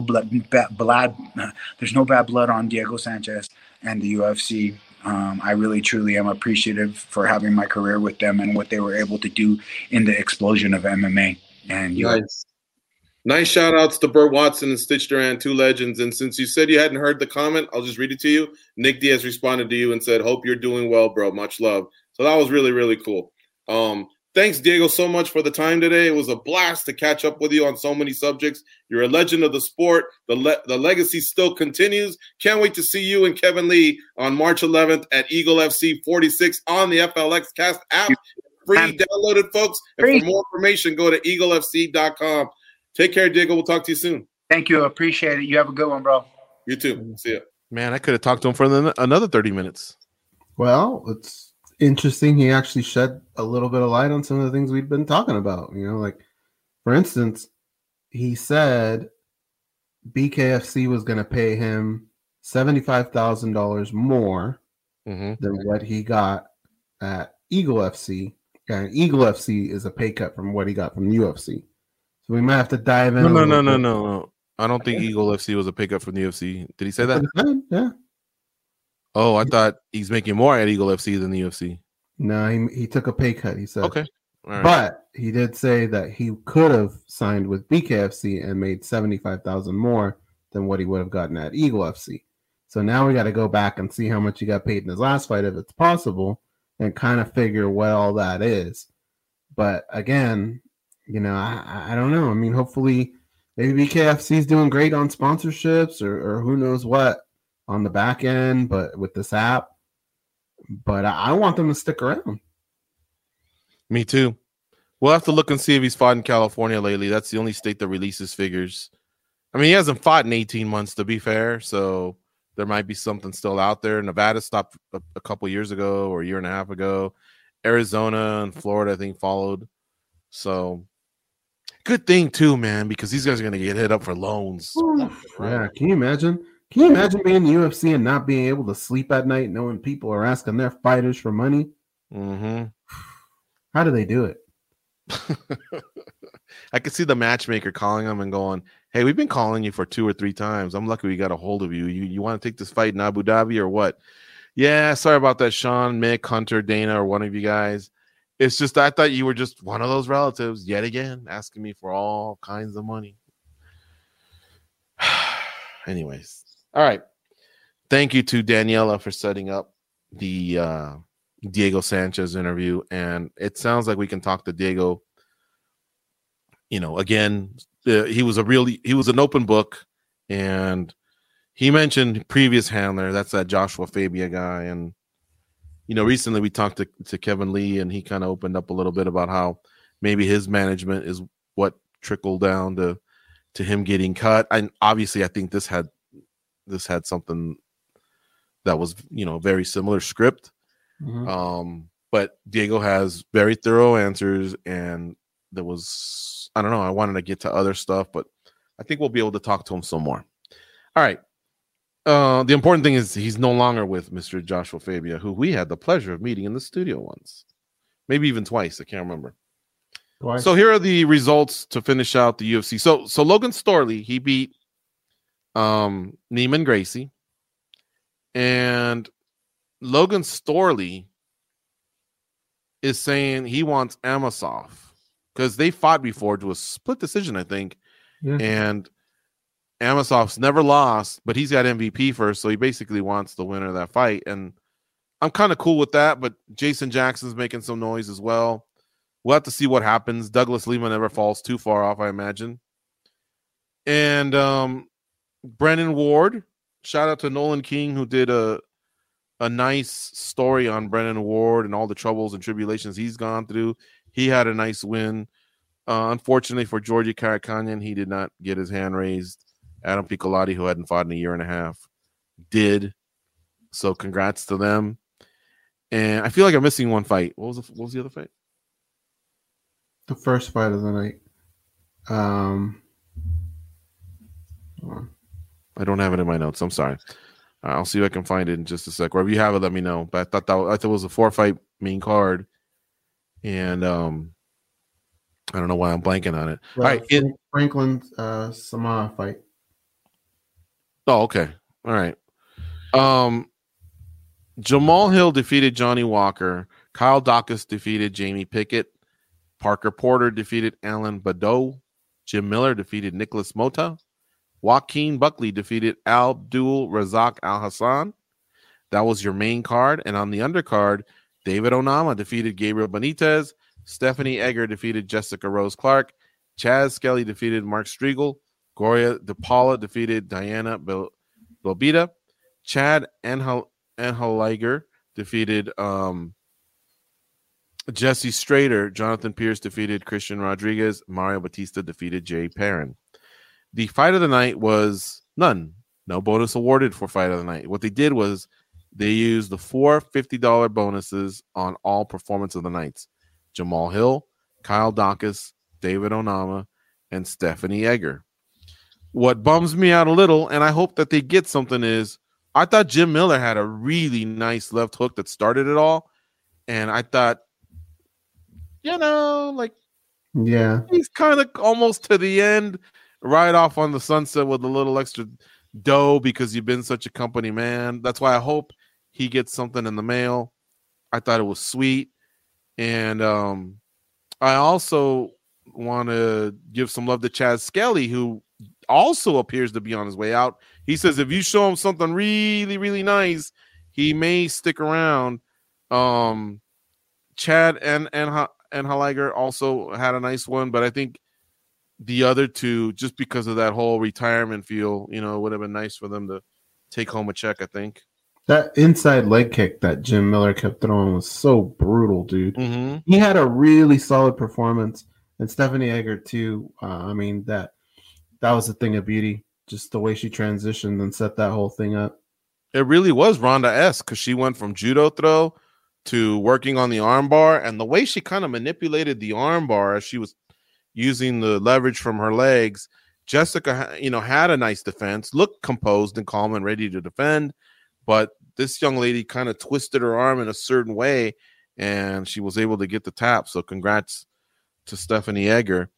there's no bad blood on Diego Sanchez and the UFC. I really, truly am appreciative for having my career with them and what they were able to do in the explosion of MMA. And Nice shout outs to Burt Watson and Stitch Duran, 2 legends. And since you said you hadn't heard the comment, I'll just read it to you. Nick Diaz responded to you and said, "Hope you're doing well, bro. Much love." So that was really, really cool. Thanks, Diego, so much for the time today. It was a blast to catch up with you on so many subjects. You're a legend of the sport. The legacy still continues. Can't wait to see you and Kevin Lee on March 11th at Eagle FC 46 on the FLX Cast app. Free downloaded, folks. And for more information, go to eaglefc.com. Take care, Diego. We'll talk to you soon. Thank you. Appreciate it. You have a good one, bro. You too. See ya. Man, I could have talked to him for another 30 minutes. Well, it's interesting. He actually shed a little bit of light on some of the things we've been talking about. For instance, he said BKFC was going to pay him $75,000 more than what he got at Eagle FC. And Eagle FC is a pay cut from what he got from UFC. So we might have to dive in. No. I don't think Eagle FC was a pay cut from the UFC. Did he say that? Yeah. Oh, I thought he's making more at Eagle FC than the UFC. No, he took a pay cut, he said. Okay. All right. But he did say that he could have signed with BKFC and made $75,000 more than what he would have gotten at Eagle FC. So now we got to go back and see how much he got paid in his last fight, if it's possible, and kind of figure what all that is. But again, I don't know. I mean, hopefully, maybe BKFC is doing great on sponsorships or who knows what on the back end, but with this app. But I want them to stick around. Me too. We'll have to look and see if he's fought in California lately. That's the only state that releases figures. I mean, he hasn't fought in 18 months, to be fair, so there might be something still out there. Nevada stopped a couple years ago or a year and a half ago. Arizona and Florida, I think, followed. So, good thing, too, man, because these guys are going to get hit up for loans. Yeah, can you imagine? Can you imagine being in the UFC and not being able to sleep at night knowing people are asking their fighters for money? Mm-hmm. How do they do it? I could see the matchmaker calling them and going, "Hey, we've been calling you for 2 or 3 times. I'm lucky we got a hold of you. You want to take this fight in Abu Dhabi or what?" Yeah, sorry about that, Sean, Mick, Hunter, Dana, or one of you guys. It's just I thought you were just one of those relatives yet again asking me for all kinds of money. Anyways, all right. Thank you to Daniela for setting up the Diego Sanchez interview, and it sounds like we can talk to Diego. Again, he was an open book, and he mentioned previous handler. That's that Joshua Fabia guy, and recently we talked to Kevin Lee, and he kind of opened up a little bit about how maybe his management is what trickled down to him getting cut. And obviously, I think this had something that was very similar script. Mm-hmm. But Diego has very thorough answers, and there was, I don't know, I wanted to get to other stuff, but I think we'll be able to talk to him some more. All right. The important thing is he's no longer with Mr. Joshua Fabia, who we had the pleasure of meeting in the studio once, maybe even twice. I can't remember. Twice. So here are the results to finish out the UFC. So Logan Storley, he beat Neiman Gracie, and Logan Storley is saying he wants Amosov because they fought before to a split decision, I think. Yeah. And Amosov's never lost, but he's got MVP first, so he basically wants the winner of that fight. And I'm kind of cool with that, but Jason Jackson's making some noise as well. We'll have to see what happens. Douglas Lima never falls too far off, I imagine. And Brennan Ward, shout out to Nolan King, who did a nice story on Brennan Ward and all the troubles and tribulations he's gone through. He had a nice win. Unfortunately for Georgie Karakanyan, he did not get his hand raised. Adam Piccolotti, who hadn't fought in a year and a half, did. So congrats to them. And I feel like I'm missing one fight. What was the other fight? The first fight of the night. Hold on. I don't have it in my notes. I'm sorry. I'll see if I can find it in just a sec. Or if you have it, let me know. But I thought it was a 4-fight main card, and I don't know why I'm blanking on it. All right, Franklin Samoa fight. Oh, okay. All right. Jamal Hill defeated Johnny Walker. Kyle Dacus defeated Jamie Pickett. Parker Porter defeated Alan Badeau. Jim Miller defeated Nicholas Mota. Joaquin Buckley defeated Abdul Razak Al Hassan. That was your main card. And on the undercard, David Onama defeated Gabriel Benitez. Stephanie Egger defeated Jessica Rose Clark. Chaz Skelly defeated Mark Striegel. Gloria DePaula defeated Diana Belbita. Chad Anheliger defeated Jesse Strader. Jonathan Pierce defeated Christian Rodriguez. Mario Batista defeated Jay Perrin. The fight of the night was none. No bonus awarded for fight of the night. What they did was they used the 4 $50 bonuses on all performance of the nights. Jamal Hill, Kyle Dacus, David Onama, and Stephanie Egger. What bums me out a little, and I hope that they get something, is I thought Jim Miller had a really nice left hook that started it all. And I thought, yeah, he's kind of almost to the end, right off on the sunset with a little extra dough because you've been such a company man. That's why I hope he gets something in the mail. I thought it was sweet. And I also want to give some love to Chaz Skelly, who also appears to be on his way out. He says if you show him something really, really nice, he may stick around. Chad and and Haliger also had a nice one, but I think the other two, just because of that whole retirement feel, it would have been nice for them to take home a check, I think. That inside leg kick that Jim Miller kept throwing was so brutal, dude. Mm-hmm. He had a really solid performance, and Stephanie Egger too. That was a thing of beauty, just the way she transitioned and set that whole thing up. It really was Ronda-esque because she went from judo throw to working on the armbar, and the way she kind of manipulated the armbar as she was using the leverage from her legs. Jessica, had a nice defense, looked composed and calm and ready to defend, but this young lady kind of twisted her arm in a certain way, and she was able to get the tap. So congrats to Stephanie Egger.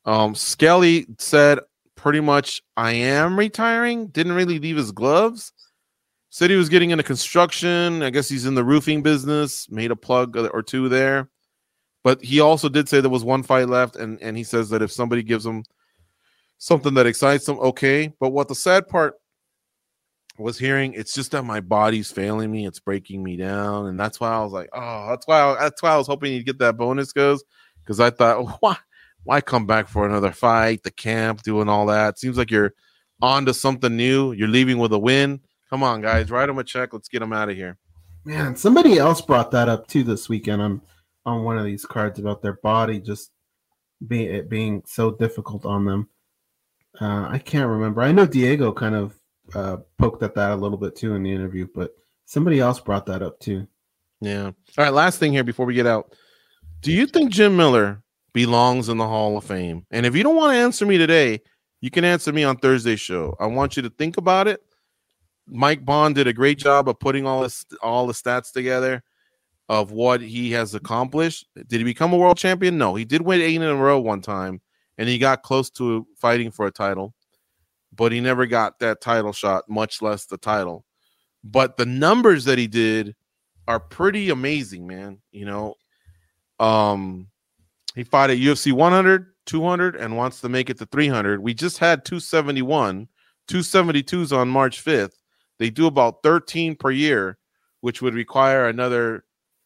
Skelly said pretty much, I am retiring. Didn't really leave his gloves. Said he was getting into construction. I guess he's in the roofing business. Made a plug or two there. But he also did say there was one fight left, and he says that if somebody gives him something that excites him, okay. But what the sad part was hearing, it's just that my body's failing me. It's breaking me down. And that's why I was like, that's why I was hoping he'd get that bonus goes, because I thought, why come back for another fight, the camp, doing all that? Seems like you're on to something new. You're leaving with a win. Come on, guys, write him a check. Let's get him out of here. Man, somebody else brought that up too this weekend on one of these cards about their body just being so difficult on them. I can't remember. I know Diego kind of poked at that a little bit too in the interview, but somebody else brought that up too. Yeah. All right, last thing here before we get out. Do you think Jim Miller belongs in the Hall of Fame? And if you don't want to answer me today, you can answer me on Thursday's show. I want you to think about it. Mike Bond did a great job of putting all the stats together of what he has accomplished. Did he become a world champion? No, he did win 8 in a row one time, and he got close to fighting for a title, but he never got that title shot, much less the title. But the numbers that he did are pretty amazing, man. He fought at UFC 100, 200, and wants to make it to 300. We just had 271, 272s on March 5th. They do about 13 per year, which would require another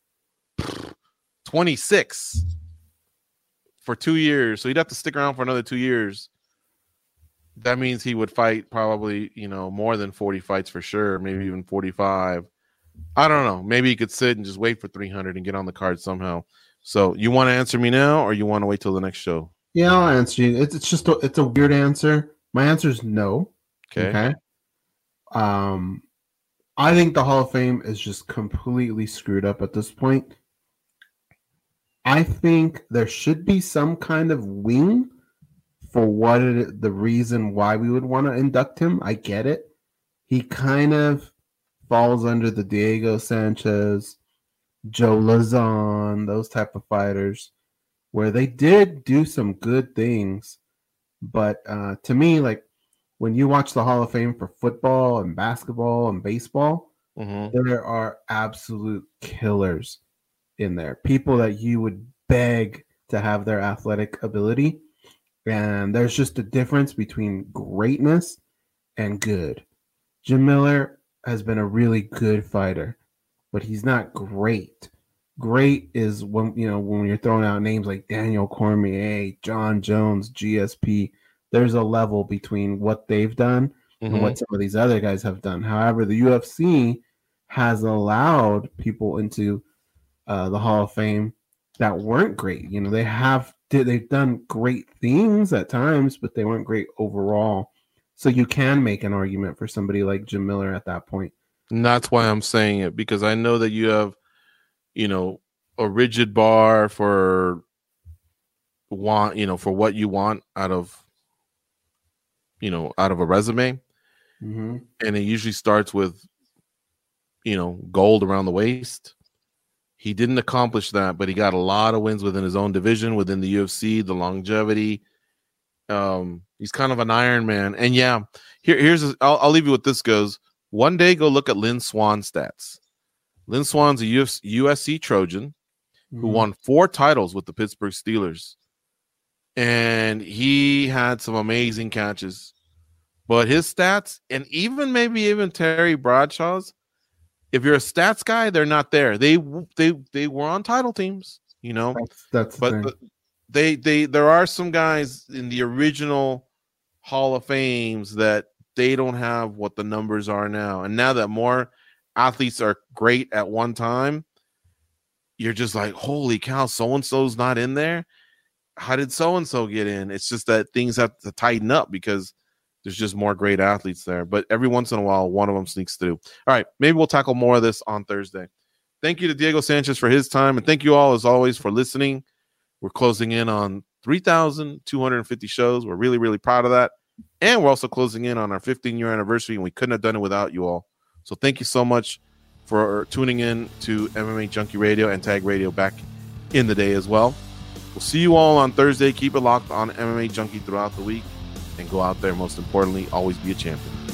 26 for 2 years. So he'd have to stick around for another 2 years. That means he would fight probably, more than 40 fights for sure, maybe even 45. I don't know. Maybe he could sit and just wait for 300 and get on the card somehow. So you want to answer me now, or you want to wait till the next show? Yeah, I'll answer you. It's a weird answer. My answer is no. Okay. I think the Hall of Fame is just completely screwed up at this point. I think there should be some kind of wing for the reason why we would want to induct him. I get it. He kind of falls under the Diego Sanchez, Joe Lazon, those type of fighters, where they did do some good things. But to me, like, when you watch the Hall of Fame for football and basketball and baseball, there are absolute killers in there. People that you would beg to have their athletic ability. And there's just a difference between greatness and good. Jim Miller has been a really good fighter, but he's not great. Great is when you're throwing out names like Daniel Cormier, John Jones, GSP. There's a level between what they've done and what some of these other guys have done. However, the UFC has allowed people into the Hall of Fame that weren't great. They've done great things at times, but they weren't great overall. So you can make an argument for somebody like Jim Miller at that point. And that's why I'm saying it, because I know that you have, a rigid bar for what you want out of a resume. And it usually starts with, gold around the waist. He didn't accomplish that, but he got a lot of wins within his own division, within the UFC, the longevity. He's kind of an Iron Man. And yeah, I'll leave you with this goes. One day, go look at Lynn Swann stats. Lynn Swann's a USC Trojan who won 4 titles with the Pittsburgh Steelers. And he had some amazing catches. But his stats, and even Terry Bradshaw's, if you're a stats guy, they're not there. They were on title teams. you know. That's the But there are some guys in the original Hall of Fames that they don't have what the numbers are now. And now that more athletes are great at one time, you're just like, holy cow, so-and-so's not in there. How did so-and-so get in? It's just that things have to tighten up because there's just more great athletes there. But every once in a while, one of them sneaks through. All right, maybe we'll tackle more of this on Thursday. Thank you to Diego Sanchez for his time. And thank you all, as always, for listening. We're closing in on 3,250 shows. We're really, really proud of that. And we're also closing in on our 15-year anniversary, and we couldn't have done it without you all. So thank you so much for tuning in to MMA Junkie Radio and Tag Radio back in the day as well. We'll see you all on Thursday. Keep it locked on MMA Junkie throughout the week, and go out there, most importantly, always be a champion.